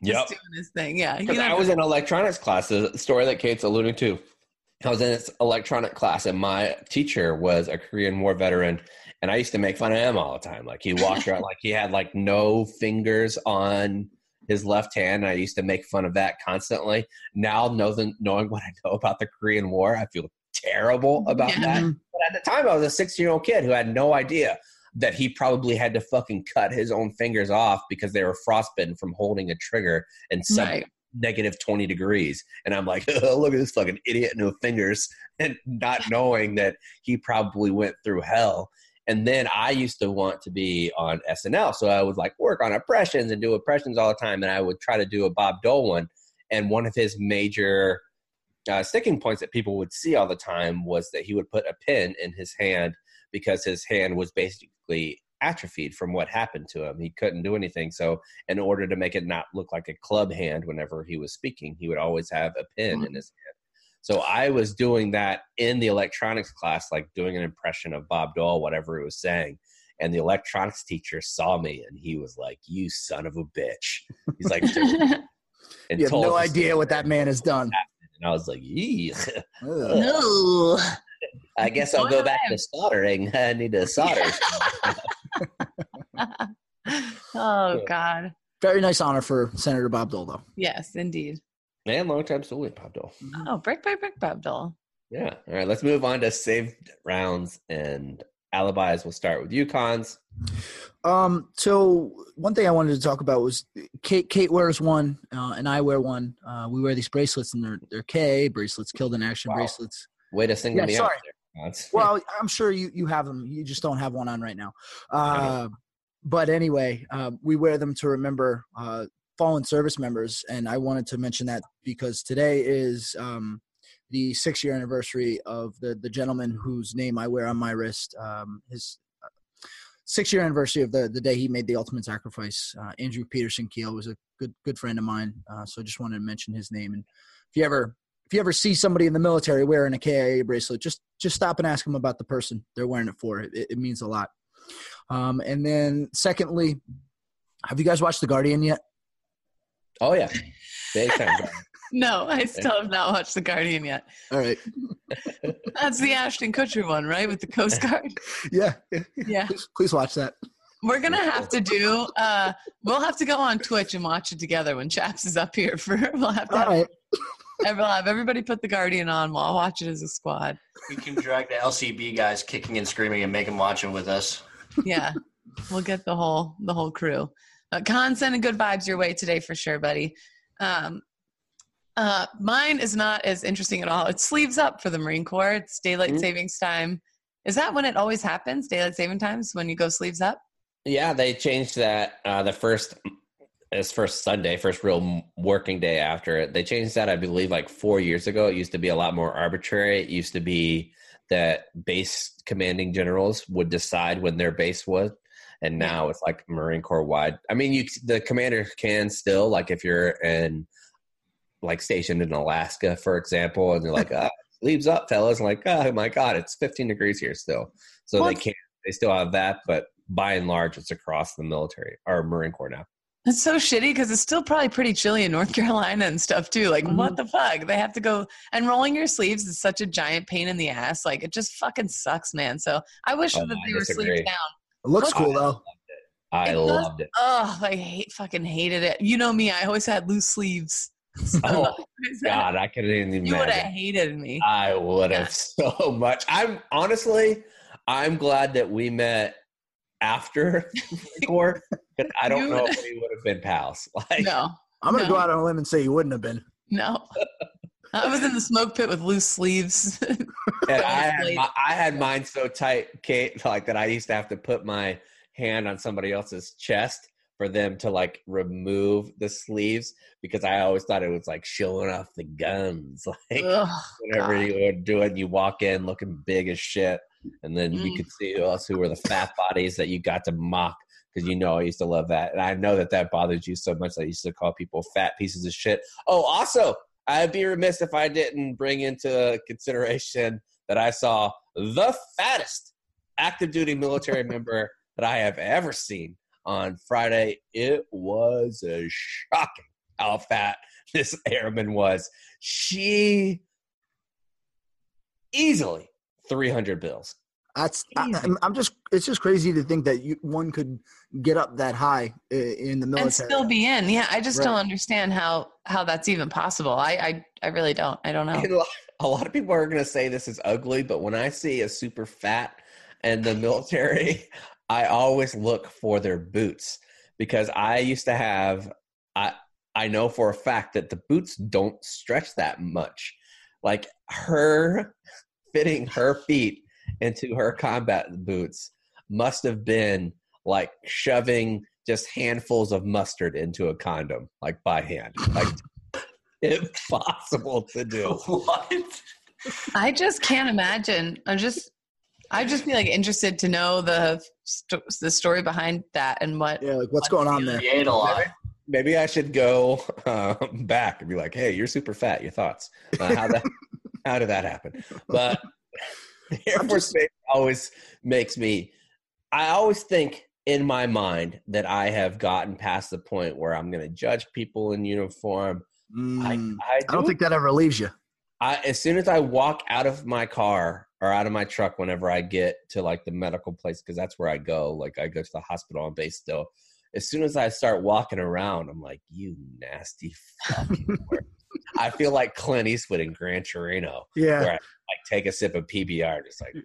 Yep. Just doing his thing. Yeah. Because You I know, was in electronics class, the story that Kate's alluding to. I was in this electronic class, and my teacher was a Korean War veteran, and I used to make fun of him all the time. Like, he walked around like he had, like, no fingers on his left hand, and I used to make fun of that constantly. Now, knowing, knowing what I know about the Korean War, I feel terrible about Yeah. that. But at the time, I was a sixteen-year-old kid who had no idea that he probably had to fucking cut his own fingers off because they were frostbitten from holding a trigger in sub Right. negative twenty degrees. And I'm like, oh, look at this fucking idiot no fingers, and not knowing that he probably went through hell. And then I used to want to be on S N L. So I would like work on impressions and do impressions all the time. And I would try to do a Bob Dole one. And one of his major uh, sticking points that people would see all the time was that he would put a pin in his hand because his hand was basically atrophied from what happened to him. He couldn't do anything. So in order to make it not look like a club hand whenever he was speaking, he would always have a pin mm-hmm. in his hand. So I was doing that in the electronics class, like doing an impression of Bob Dole, whatever he was saying. And the electronics teacher saw me, and he was like, "You son of a bitch." He's like, and you have no idea what that man has done. And I was like, "Yee." No. I guess I'll go back to soldering. I need to solder. Oh, God. Very nice honor for Senator Bob Dole, though. Yes, indeed. And long-time story, Bob Dole. Oh, brick by brick, Bob Dole. Yeah. All right, let's move on to saved rounds and alibis. We'll start with UConns. Um. So one thing I wanted to talk about was Kate. Kate wears one, uh, and I wear one. Uh, we wear these bracelets, and they're they're K bracelets, killed in action wow. bracelets. Way to single yeah, me sorry. out there. Well, I'm sure you, you have them. You just don't have one on right now. Uh, but anyway, uh, we wear them to remember uh, fallen service members, and I wanted to mention that because today is um, the six-year anniversary of the the gentleman whose name I wear on my wrist. Um, his uh, six-year anniversary of the the day he made the ultimate sacrifice. Uh, Andrew Peterson Keel was a good good friend of mine, uh, so I just wanted to mention his name. And if you ever If you ever see somebody in the military wearing a K I A bracelet, just just stop and ask them about the person they're wearing it for. It, it means a lot. Um, and then secondly, have you guys watched The Guardian yet? Oh, yeah. Big time. No, I still have not watched The Guardian yet. All right. That's the Ashton Kutcher one, right, with the Coast Guard? Yeah. Yeah. Please, please watch that. We're going to have to do uh, – we'll have to go on Twitch and watch it together when Chaps is up here. For We'll have to All have right. We'll have everybody put The Guardian on. We'll all watch it as a squad. We can drag the L C B guys kicking and screaming and make them watch it with us. Yeah, we'll get the whole the whole crew. Uh, Con, sending good vibes your way today for sure, buddy. Um, uh, mine is not as interesting at all. It's sleeves up for the Marine Corps. It's daylight mm-hmm. savings time. Is that when it always happens? Daylight saving times when you go sleeves up? Yeah, they changed that uh, the first. It's first Sunday, first real working day after it. They changed that, I believe, like four years ago. It used to be a lot more arbitrary. It used to be that base commanding generals would decide when their base was, and now it's like Marine Corps wide. I mean, you the commander can still, like if you're in, like stationed in Alaska, for example, and they're like, ah, sleeves up, fellas. I'm like, oh my God, it's fifteen degrees here still. So well, they can't, they still have that, but by and large, it's across the military or Marine Corps now. It's so shitty because it's still probably pretty chilly in North Carolina and stuff too. Like, mm-hmm. what the fuck? They have to go and rolling your sleeves is such a giant pain in the ass. Like, it just fucking sucks, man. So I wish oh, that I they were disagree. sleeves down. It looks what? cool though. I it loved does, it. Oh, I hate fucking hated it. You know me. I always had loose sleeves. So oh God, I couldn't even imagine. You would have hated me. I would have yeah. so much. I'm honestly, I'm glad that we met after the Corps. I don't know if we would have been pals. Like, no. I'm going to no. go out on a limb and say you wouldn't have been. No. I was in the smoke pit with loose sleeves. And I, had my, I had mine so tight, Kate, like that I used to have to put my hand on somebody else's chest for them to like remove the sleeves because I always thought it was like showing off the guns. Like Ugh, whenever God. you would do it, you walk in looking big as shit. And then mm. you could see us who were the fat bodies that you got to mock because you know I used to love that. And I know that that bothers you so much that I used to call people fat pieces of shit. Oh, also, I'd be remiss if I didn't bring into consideration that I saw the fattest active duty military member that I have ever seen on Friday. It was uh, shocking. how fat this airman was. She easily three hundred bills. That's I, I'm just it's just crazy to think that you, one could get up that high in the military and still be in. Yeah, I just Right. don't understand how how that's even possible. I I, I really don't. I don't know. And a lot of people are going to say this is ugly, but when I see a super fat in the military, I always look for their boots because I used to have I I know for a fact that the boots don't stretch that much. Like her fitting her feet into her combat boots must have been like shoving just handfuls of mustard into a condom, like by hand. Like impossible to do. What? I just can't imagine. I'm just I'd just be like interested to know the st- the story behind that and what. yeah like what's going on there He ate a lot. Maybe I should go uh, back and be like, "Hey, you're super fat. Your thoughts? Uh, how that? How did that happen?" But Air Force Base always makes me. I always think in my mind that I have gotten past the point where I'm going to judge people in uniform. Mm, I, I, I don't think that ever leaves you. I, as soon as I walk out of my car or out of my truck, whenever I get to like the medical place, because that's where I go. Like I go to the hospital on base still. As soon as I start walking around, I'm like, you nasty fucking word. I feel like Clint Eastwood in Gran Torino. Yeah. Where I like take a sip of P B R, just like,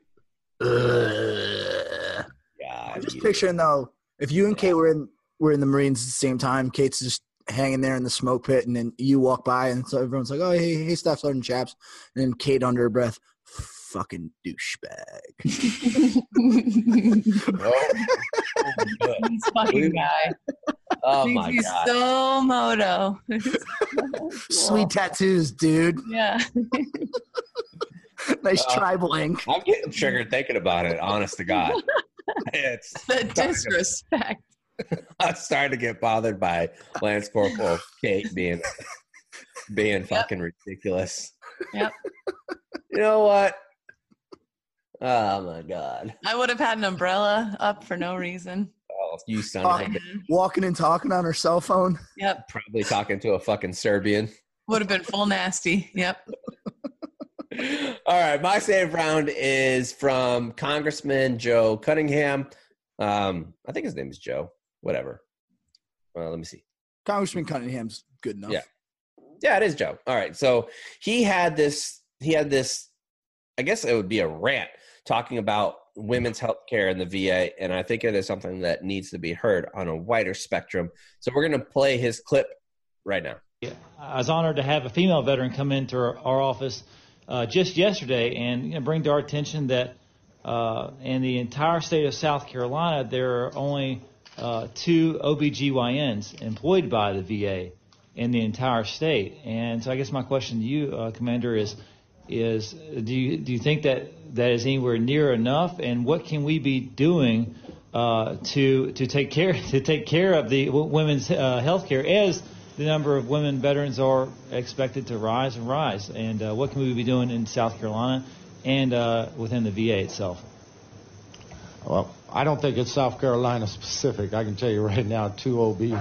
Ugh. God. I'm just you- picturing though, if you and Kate were in were in the Marines at the same time, Kate's just hanging there in the smoke pit, and then you walk by, and so everyone's like, "Oh, hey, hey, Staff Sergeant Chaps," and then Kate under her breath, "Fucking douchebag." Oh, good. This fucking guy. Oh Makes my me God. so moto. Sweet tattoos, dude. Yeah. Nice Uh, tribal ink. I'm getting triggered thinking about it, honest to God. It's The disrespect. I'm starting to get bothered by Lance Corporal Kate being being fucking ridiculous. Yep. You know what? Oh my God. I would have had an umbrella up for no reason. Oh, you son of a bitch. Walking and talking on her cell phone. Yep. Probably talking to a fucking Serbian. Would have been full nasty. Yep. All right, my save round is from Congressman Joe Cunningham. Um, I think his name is Joe. Whatever. Well, let me see. Congressman Cunningham's good enough. Yeah. Yeah, it is Joe. All right. So he had this, he had this, I guess it would be a rant talking about women's health care in the V A. And I think it is something that needs to be heard on a wider spectrum. So we're going to play his clip right now. I was honored to have a female veteran come into our, our office uh, just yesterday and you know, bring to our attention that uh, in the entire state of South Carolina, there are only uh, two O B G Y Ns employed by the V A in the entire state. And so I guess my question to you, uh, Commander, is is do you do you think that that is anywhere near enough? And what can we be doing uh, to to take care to take care of the w- women's uh, health care as the number of women veterans are expected to rise and rise? And uh, what can we be doing in South Carolina and uh, within the V A itself? Well, I don't think it's South Carolina specific. I can tell you right now, two O B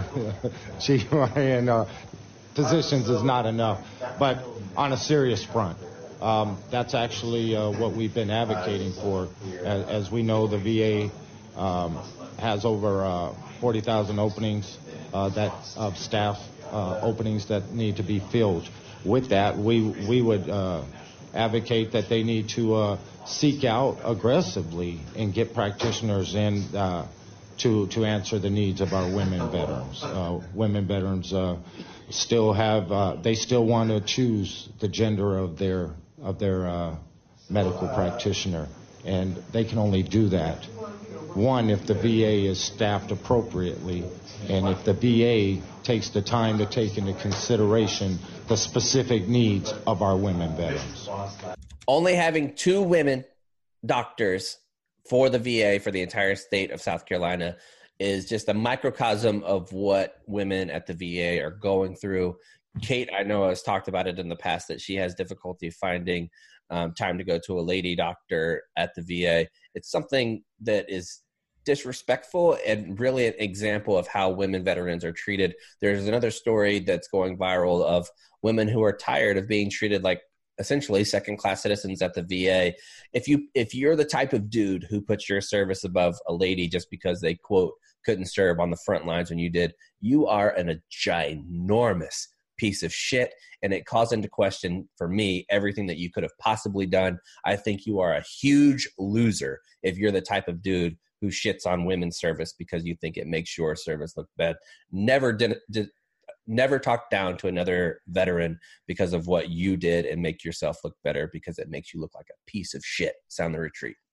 G Y N uh, positions is not enough. But on a serious front, um, that's actually uh, what we've been advocating for. As, as we know, the V A um, has over uh, forty thousand openings uh, that of staff uh, openings that need to be filled. With that, we we would uh, advocate that they need to uh, seek out aggressively and get practitioners in uh, to to answer the needs of our women veterans. Uh, women veterans uh, still have uh, they still want to choose the gender of their of their uh, medical practitioner, and they can only do that one if the V A is staffed appropriately, and if the V A takes the time to take into consideration the specific needs of our women veterans. Only having two women doctors for the V A for the entire state of South Carolina is just a microcosm of what women at the V A are going through. Kate, I know has talked about it in the past that she has difficulty finding um, time to go to a lady doctor at the V A. It's something that is disrespectful and really an example of how women veterans are treated. There's another story that's going viral of women who are tired of being treated like essentially second-class citizens at the V A. If you if you're the type of dude who puts your service above a lady just because they, quote, couldn't serve on the front lines when you did, you are an, a ginormous piece of shit, and it calls into question, for me, everything that you could have possibly done. I think you are a huge loser if you're the type of dude who shits on women's service because you think it makes your service look bad. Never did, did never talk down to another veteran because of what you did and make yourself look better because it makes you look like a piece of shit. Sound the retreat.